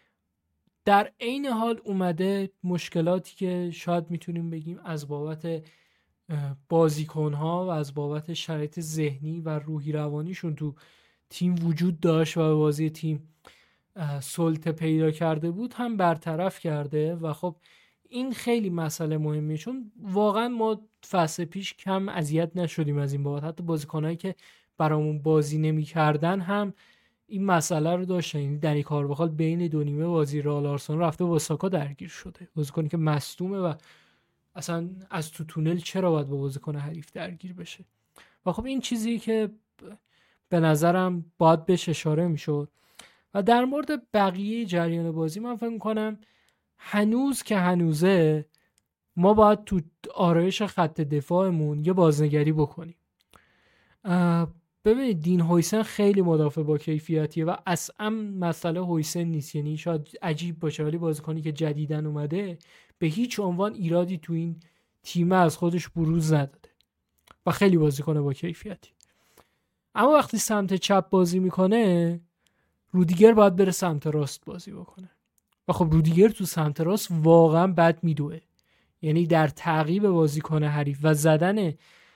در عین حال اومده مشکلاتی که شاید میتونیم بگیم از بابت بازیکنها و از بابت شرایط ذهنی و روحی روانیشون تو تیم وجود داشت و به بازی تیم سلطه پیدا کرده بود هم برطرف کرده و خب این خیلی مسئله مهمه، چون واقعا ما فصل پیش کم اذیت نشدیم از این بابت. حتی بازیکنایی که برامون بازی نمی‌کردن هم این مسئله رو داشتن، یعنی دنی کارواخال بین دو نیمه بازی رئال آرسنال رفته با ساکا درگیر شده، بازیکنی که مصدومه و اصلا از تو تونل چرا باید با بازیکن حریف درگیر بشه. و خب این چیزی که به نظرم باید بهش اشاره میشد. و در مورد بقیه جریان بازی من فکر می‌کنم هنوز که هنوزه ما باید تو آرایش خط دفاعمون یه بازنگری بکنیم. ببینید دین هویسن خیلی مدافع با کیفیتیه و اصلا مسئله هویسن نیست، یعنی شاید عجیب باشه ولی بازیکنی که جدیدن اومده به هیچ عنوان ایرادی تو این تیم از خودش بروز نداده و خیلی بازیکن با کیفیتی. اما وقتی سمت چپ بازی میکنه رودیگر باید بره سمت راست بازی بکنه و خب رودیگر تو سمت راست واقعا بد میدوه، یعنی در تعقیب بازیکن حریف و زدن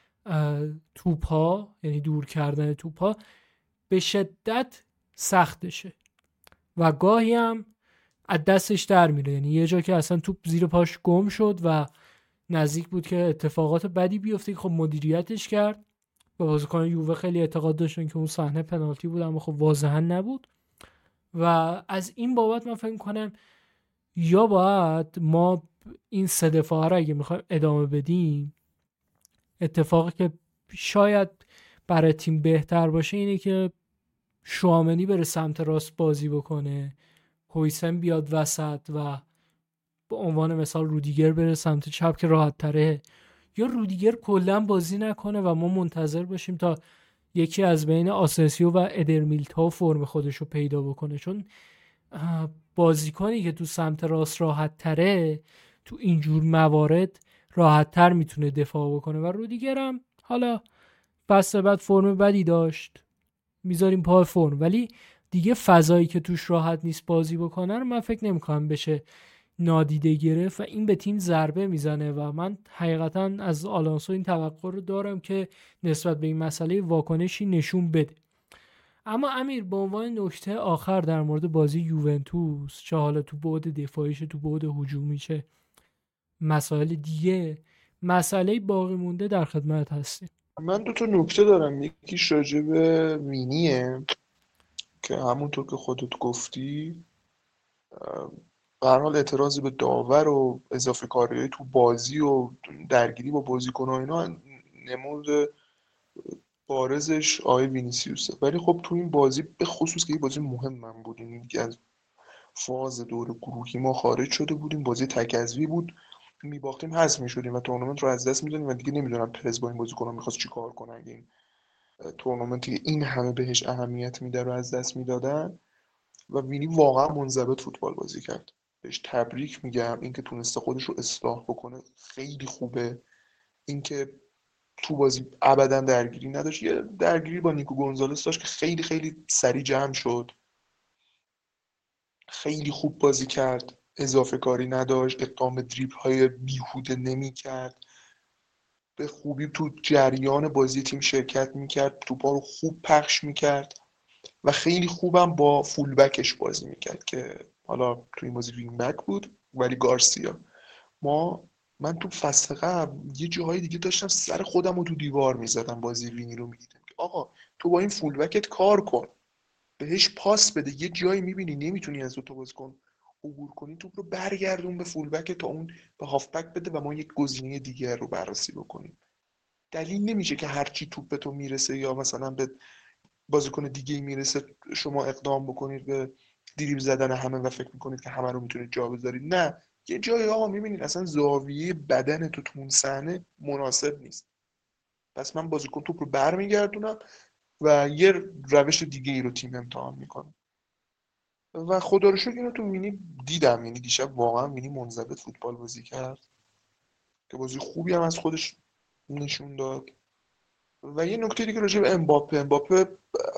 توپا، یعنی دور کردن توپا به شدت سختشه و گاهی هم از دستش در میره. یعنی یه جا که اصلا توپ زیر پاش گم شد و نزدیک بود که اتفاقات بدی بیفته، خب مدیریتش کرد و بازیکن یووه خیلی اعتقاد داشتن که اون صحنه پنالتی بود اما خب واضحا نبود. و از این بابت من فکر کنم یا باید ما این سه دفاعه رو اگه میخوایم ادامه بدیم، اتفاقی که شاید برای تیم بهتر باشه اینه که شوامنی بره سمت راست بازی بکنه، هویسن بیاد وسط و به عنوان مثال رودیگر بره سمت چپ که راحت تره، یا رودیگر کلا بازی نکنه و ما منتظر باشیم تا یکی از بین آسنسیو و ادرمیلتاو فرم خودش رو پیدا بکنه، چون بازیکنی که تو سمت راست راحت تره تو اینجور موارد راحت تر میتونه دفاع بکنه. و رودیگر هم حالا فصل بعد فرم بدی داشت میذاریم پای فرم، ولی دیگه فضایی که توش راحت نیست بازی بکنه رو من فکر نمی‌کنم بشه نادیده گرفت و این به تیم ضربه میزنه و من حقیقتا از آلونسو این توقع رو دارم که نسبت به این مسئله واکنشی نشون بده. اما امیر به عنوان نکته آخر در مورد بازی یوونتوس، چه حالا تو بعد دفاعیشه تو بعد هجومیشه مسائل دیگه، مسئله باقی مونده در خدمت هستیم. من 2 تا نکته دارم. یکیش راجع به وینیه که همونطور که خودت گفتی به هر حال اعتراضی به داور و اضافه کاری تو بازی و درگیری با بازیکن و اینا نمود بارزش آقای وینیسیوسه. ولی خب تو این بازی به خصوص که یه بازی مهم بود، یعنی دیگه از فاز دور گروهی ما خارج شده بودیم، بازی تک‌حذفی بود، میباختیم حذف میشدیم و تورنمنت رو از دست میدادیم و دیگه نمیدونم پرز با این بازیکن‌ها میخواست چیکار کنه اگه این تورنمنتی که این همه بهش اهمیت میده رو از دست میدادن. و وینی واقعا منضبط فوتبال بازی کرد، بهش تبریک میگم. اینکه تونسته خودش رو اصلاح بکنه خیلی خوبه. اینکه تو بازی ابدا درگیری نداشت، یه درگیری با نیکو گونزالس داشت که خیلی خیلی سریع جمع شد، خیلی خوب بازی کرد، اضافه کاری نداشت، اقدام دریبل های بیهوده نمی کرد، به خوبی تو جریان بازی تیم شرکت میکرد، توپا رو خوب پخش میکرد و خیلی خوبم با فول بکش بازی میکرد که حالا تو این بازی وینگ بک بود ولی گارسیا. من تو فصل قبل یه جاهای دیگه داشتم سر خودم رو تو دیوار میزدم بازی وینی رو میدیدم که آقا تو با این فول بکت کار کن، بهش پاس بده. یه جایی میبینی نمیتونی از 2 تا بازیکن عبور کنی، توپ رو برگردون به فول بک تا اون به هاف بک بده و ما یک گزینه دیگر رو بررسی بکنیم. دلیل نمیشه که هرچی توپ به تو میرسه یا مثلا به بازیکن دیگه میرسه شما اقدام بکنید به دریبل زدن همه و فکر میکنید که همه رو میتونید جا بذارید. نه، یه جایی آقا میبینید اصلا زاویه بدن تو اون صحنه مناسب نیست، پس من بازیکن توپ رو برمیگردونم و یه روش دیگه ای رو تیم امتحان میکنم. و خدا رو شکر اینو تو مینی دیدم، یعنی دیشب واقعا مینی منضبط فوتبال بازی کرد که بازی خوبی هم از خودش نشون داد. و یه نکته دیگه راجع به امباپه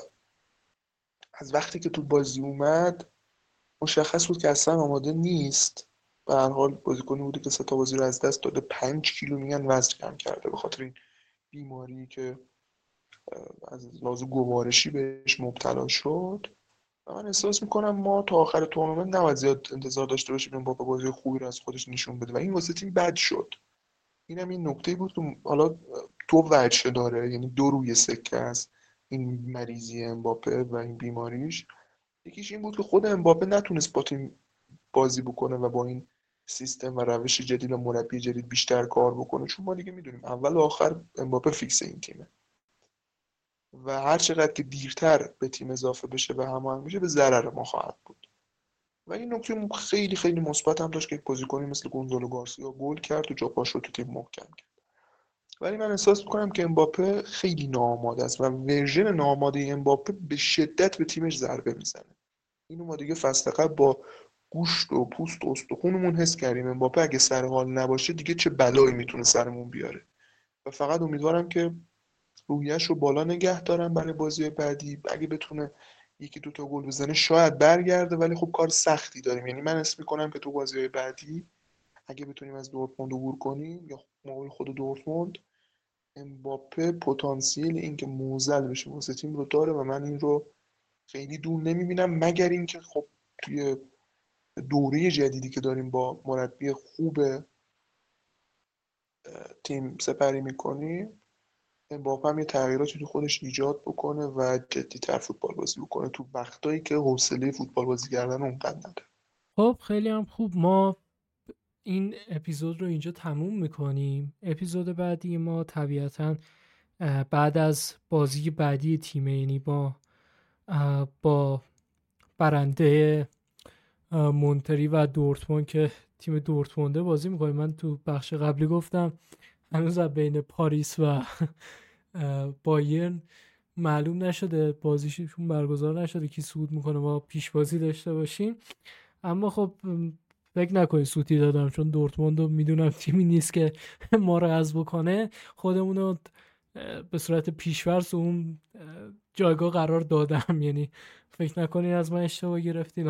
از وقتی که تو بازی اومد مشخص بود که اصلا آماده نیست. به هر حال بازیکنی بوده که 3 تا بازی رو از دست داده، 5 کیلو میگن وزن کم کرده به خاطر این بیماری که از لحاظ گوارشی بهش مبتلا شد. و من احساس میکنم ما تا آخر تورنمنت نباید زیاد انتظار داشته باشیم امباپه بازی خوبی رو از خودش نشون بده و این واسه تیم بد شد. اینم این نکته بود که حالا تو وجه داره، یعنی 2 روی سکه است این مریضی امباپه و این بیماریش. یکیش این بود که خود امباپه نتونست با تیم بازی بکنه و با این سیستم و روش جدید و مربی جدید بیشتر کار بکنه، چون ما دیگه میدونیم اول و آخر امباپه فیکس این تیمه و هر چقدر که دیرتر به تیم اضافه بشه و هماهنگ بشه به ضرر ما خواهد بود. و این نکته خیلی خیلی مثبت هم داشت که یک بازیکنی مثل گونزالو گارسیا گل کرد و جا پاش رو تو تیم محکم کرد. ولی من احساس میکنم که امباپه خیلی ناآماده است و ورژن ناآماده امباپه به شدت به تیمش ضربه میزنه. اینو ما دیگه فصل قبل با گوشت و پوست و استخونمون حس کردیم امباپه اگه سر حال نباشه دیگه چه بلایی میتونه سرمون بیاره. و فقط امیدوارم که روحیه‌اش رو بالا نگه دارم برای بازی بعدی. اگه بتونه 1-2 تا گل بزنه شاید برگرده، ولی خب کار سختی داریم. یعنی من اسم میکنم که تو بازی‌های بعدی اگه بتونیم از دورتموند عبور کنیم یا مقابل خود دورتموند، امباپه پتانسیل اینکه موزل بشه واسه تیم رو داره و من این رو خیلی دور نمیبینم، مگر اینکه خب توی دوره جدیدی که داریم با مربی خوب تیم سپری میکنیم امباپه هم یه تغییراتی تو خودش ایجاد بکنه و جدی‌تر فوتبال بازی بکنه تو وقتایی که حوصله فوتبال بازی کردن اونقدر نداره. خب خیلی هم خوب، ما این اپیزود رو اینجا تموم میکنیم. اپیزود بعدی ما طبیعتاً بعد از بازی بعدی تیم، یعنی با برنده مونتری و دورتموند که تیم دورتمونده بازی میکنیم. من تو بخش قبلی گفتم هنوز بین پاریس و بایرن معلوم نشده، بازیشون برگزار نشده کی صعود میکنه، ما پیش بازی داشته باشیم. اما خب فکر نکنید سوتی دادم، چون دورتموند رو میدونم تیمی نیست که ما رو حذف بکنه. خودمون رو به صورت پیش‌فرض اون جایگاه قرار دادم، یعنی فکر نکنید از من اشتباه گرفتین.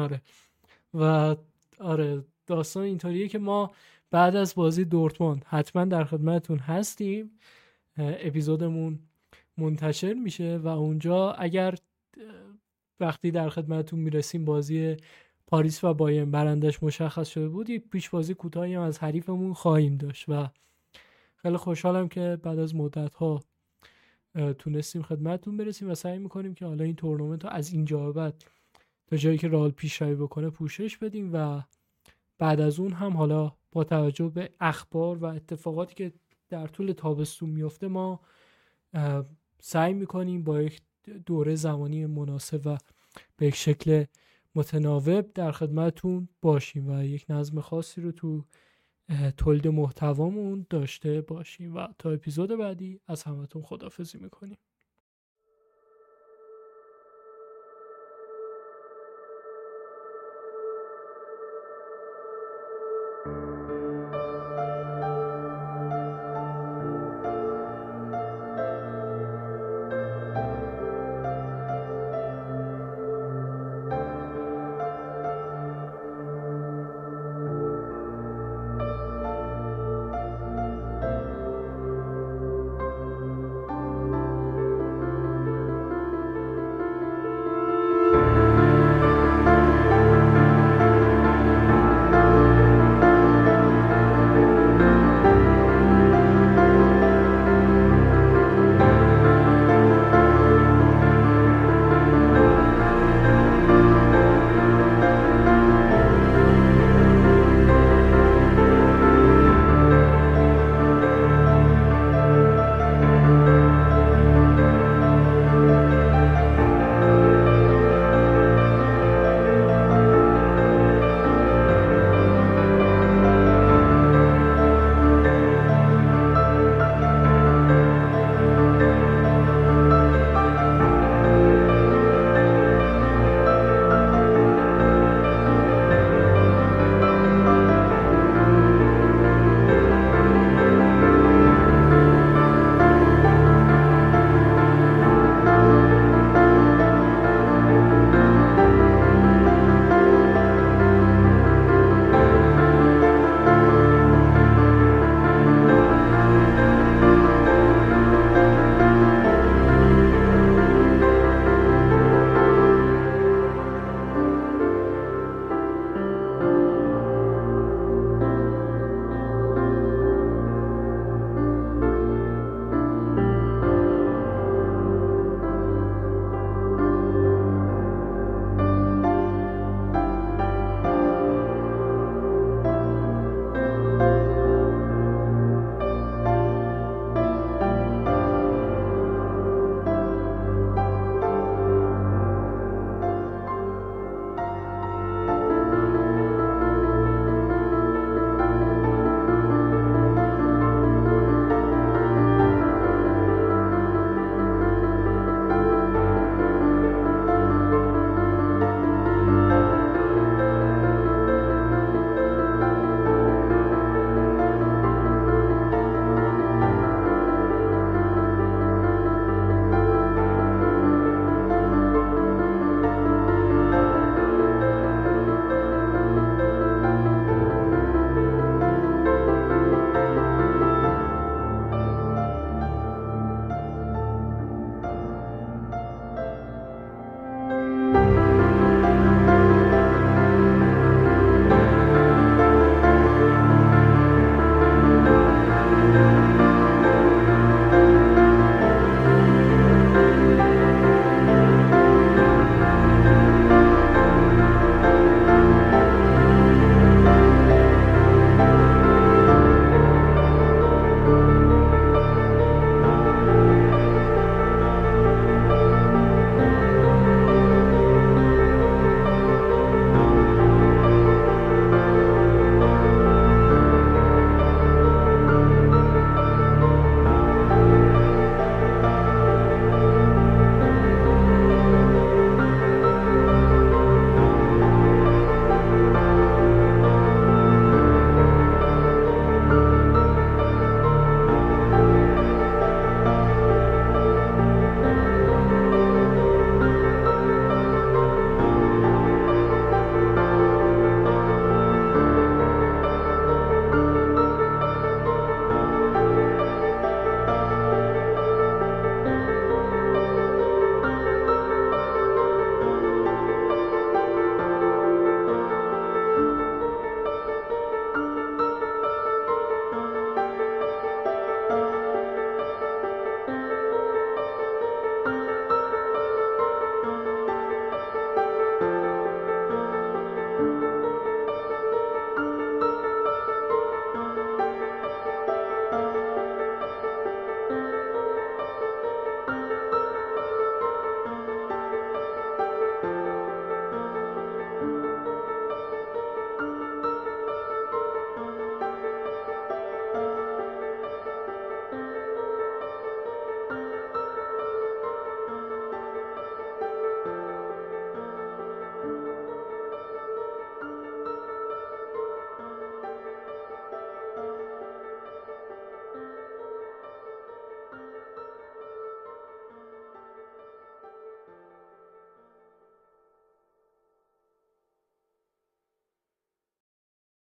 آره داستان اینطوریه که ما بعد از بازی دورتموند حتما در خدمتتون هستیم. اپیزودمون منتشر میشه و اونجا اگر وقتی در خدمتتون میرسیم بازی پاریس و بایرن برندش مشخص شده بود، یک پیش بازی کوتاهی هم از حریفمون خواهیم داشت و خیلی خوشحالم که بعد از مدت‌ها تونستیم خدمتتون برسیم و سعی میکنیم که حالا این تورنمنت رو از اینجا به بعد تا جایی که رئال پیشروی بکنه پوشش بدیم و بعد از اون هم حالا با توجه به اخبار و اتفاقاتی که در طول تابستون میفته ما سعی میکنیم با یک دوره زمانی مناسب و به یک شکل متناوب در خدمتتون باشیم و یک نظم خاصی رو تو تولید محتوامون داشته باشیم و تا اپیزود بعدی از همتون خداحافظی میکنیم.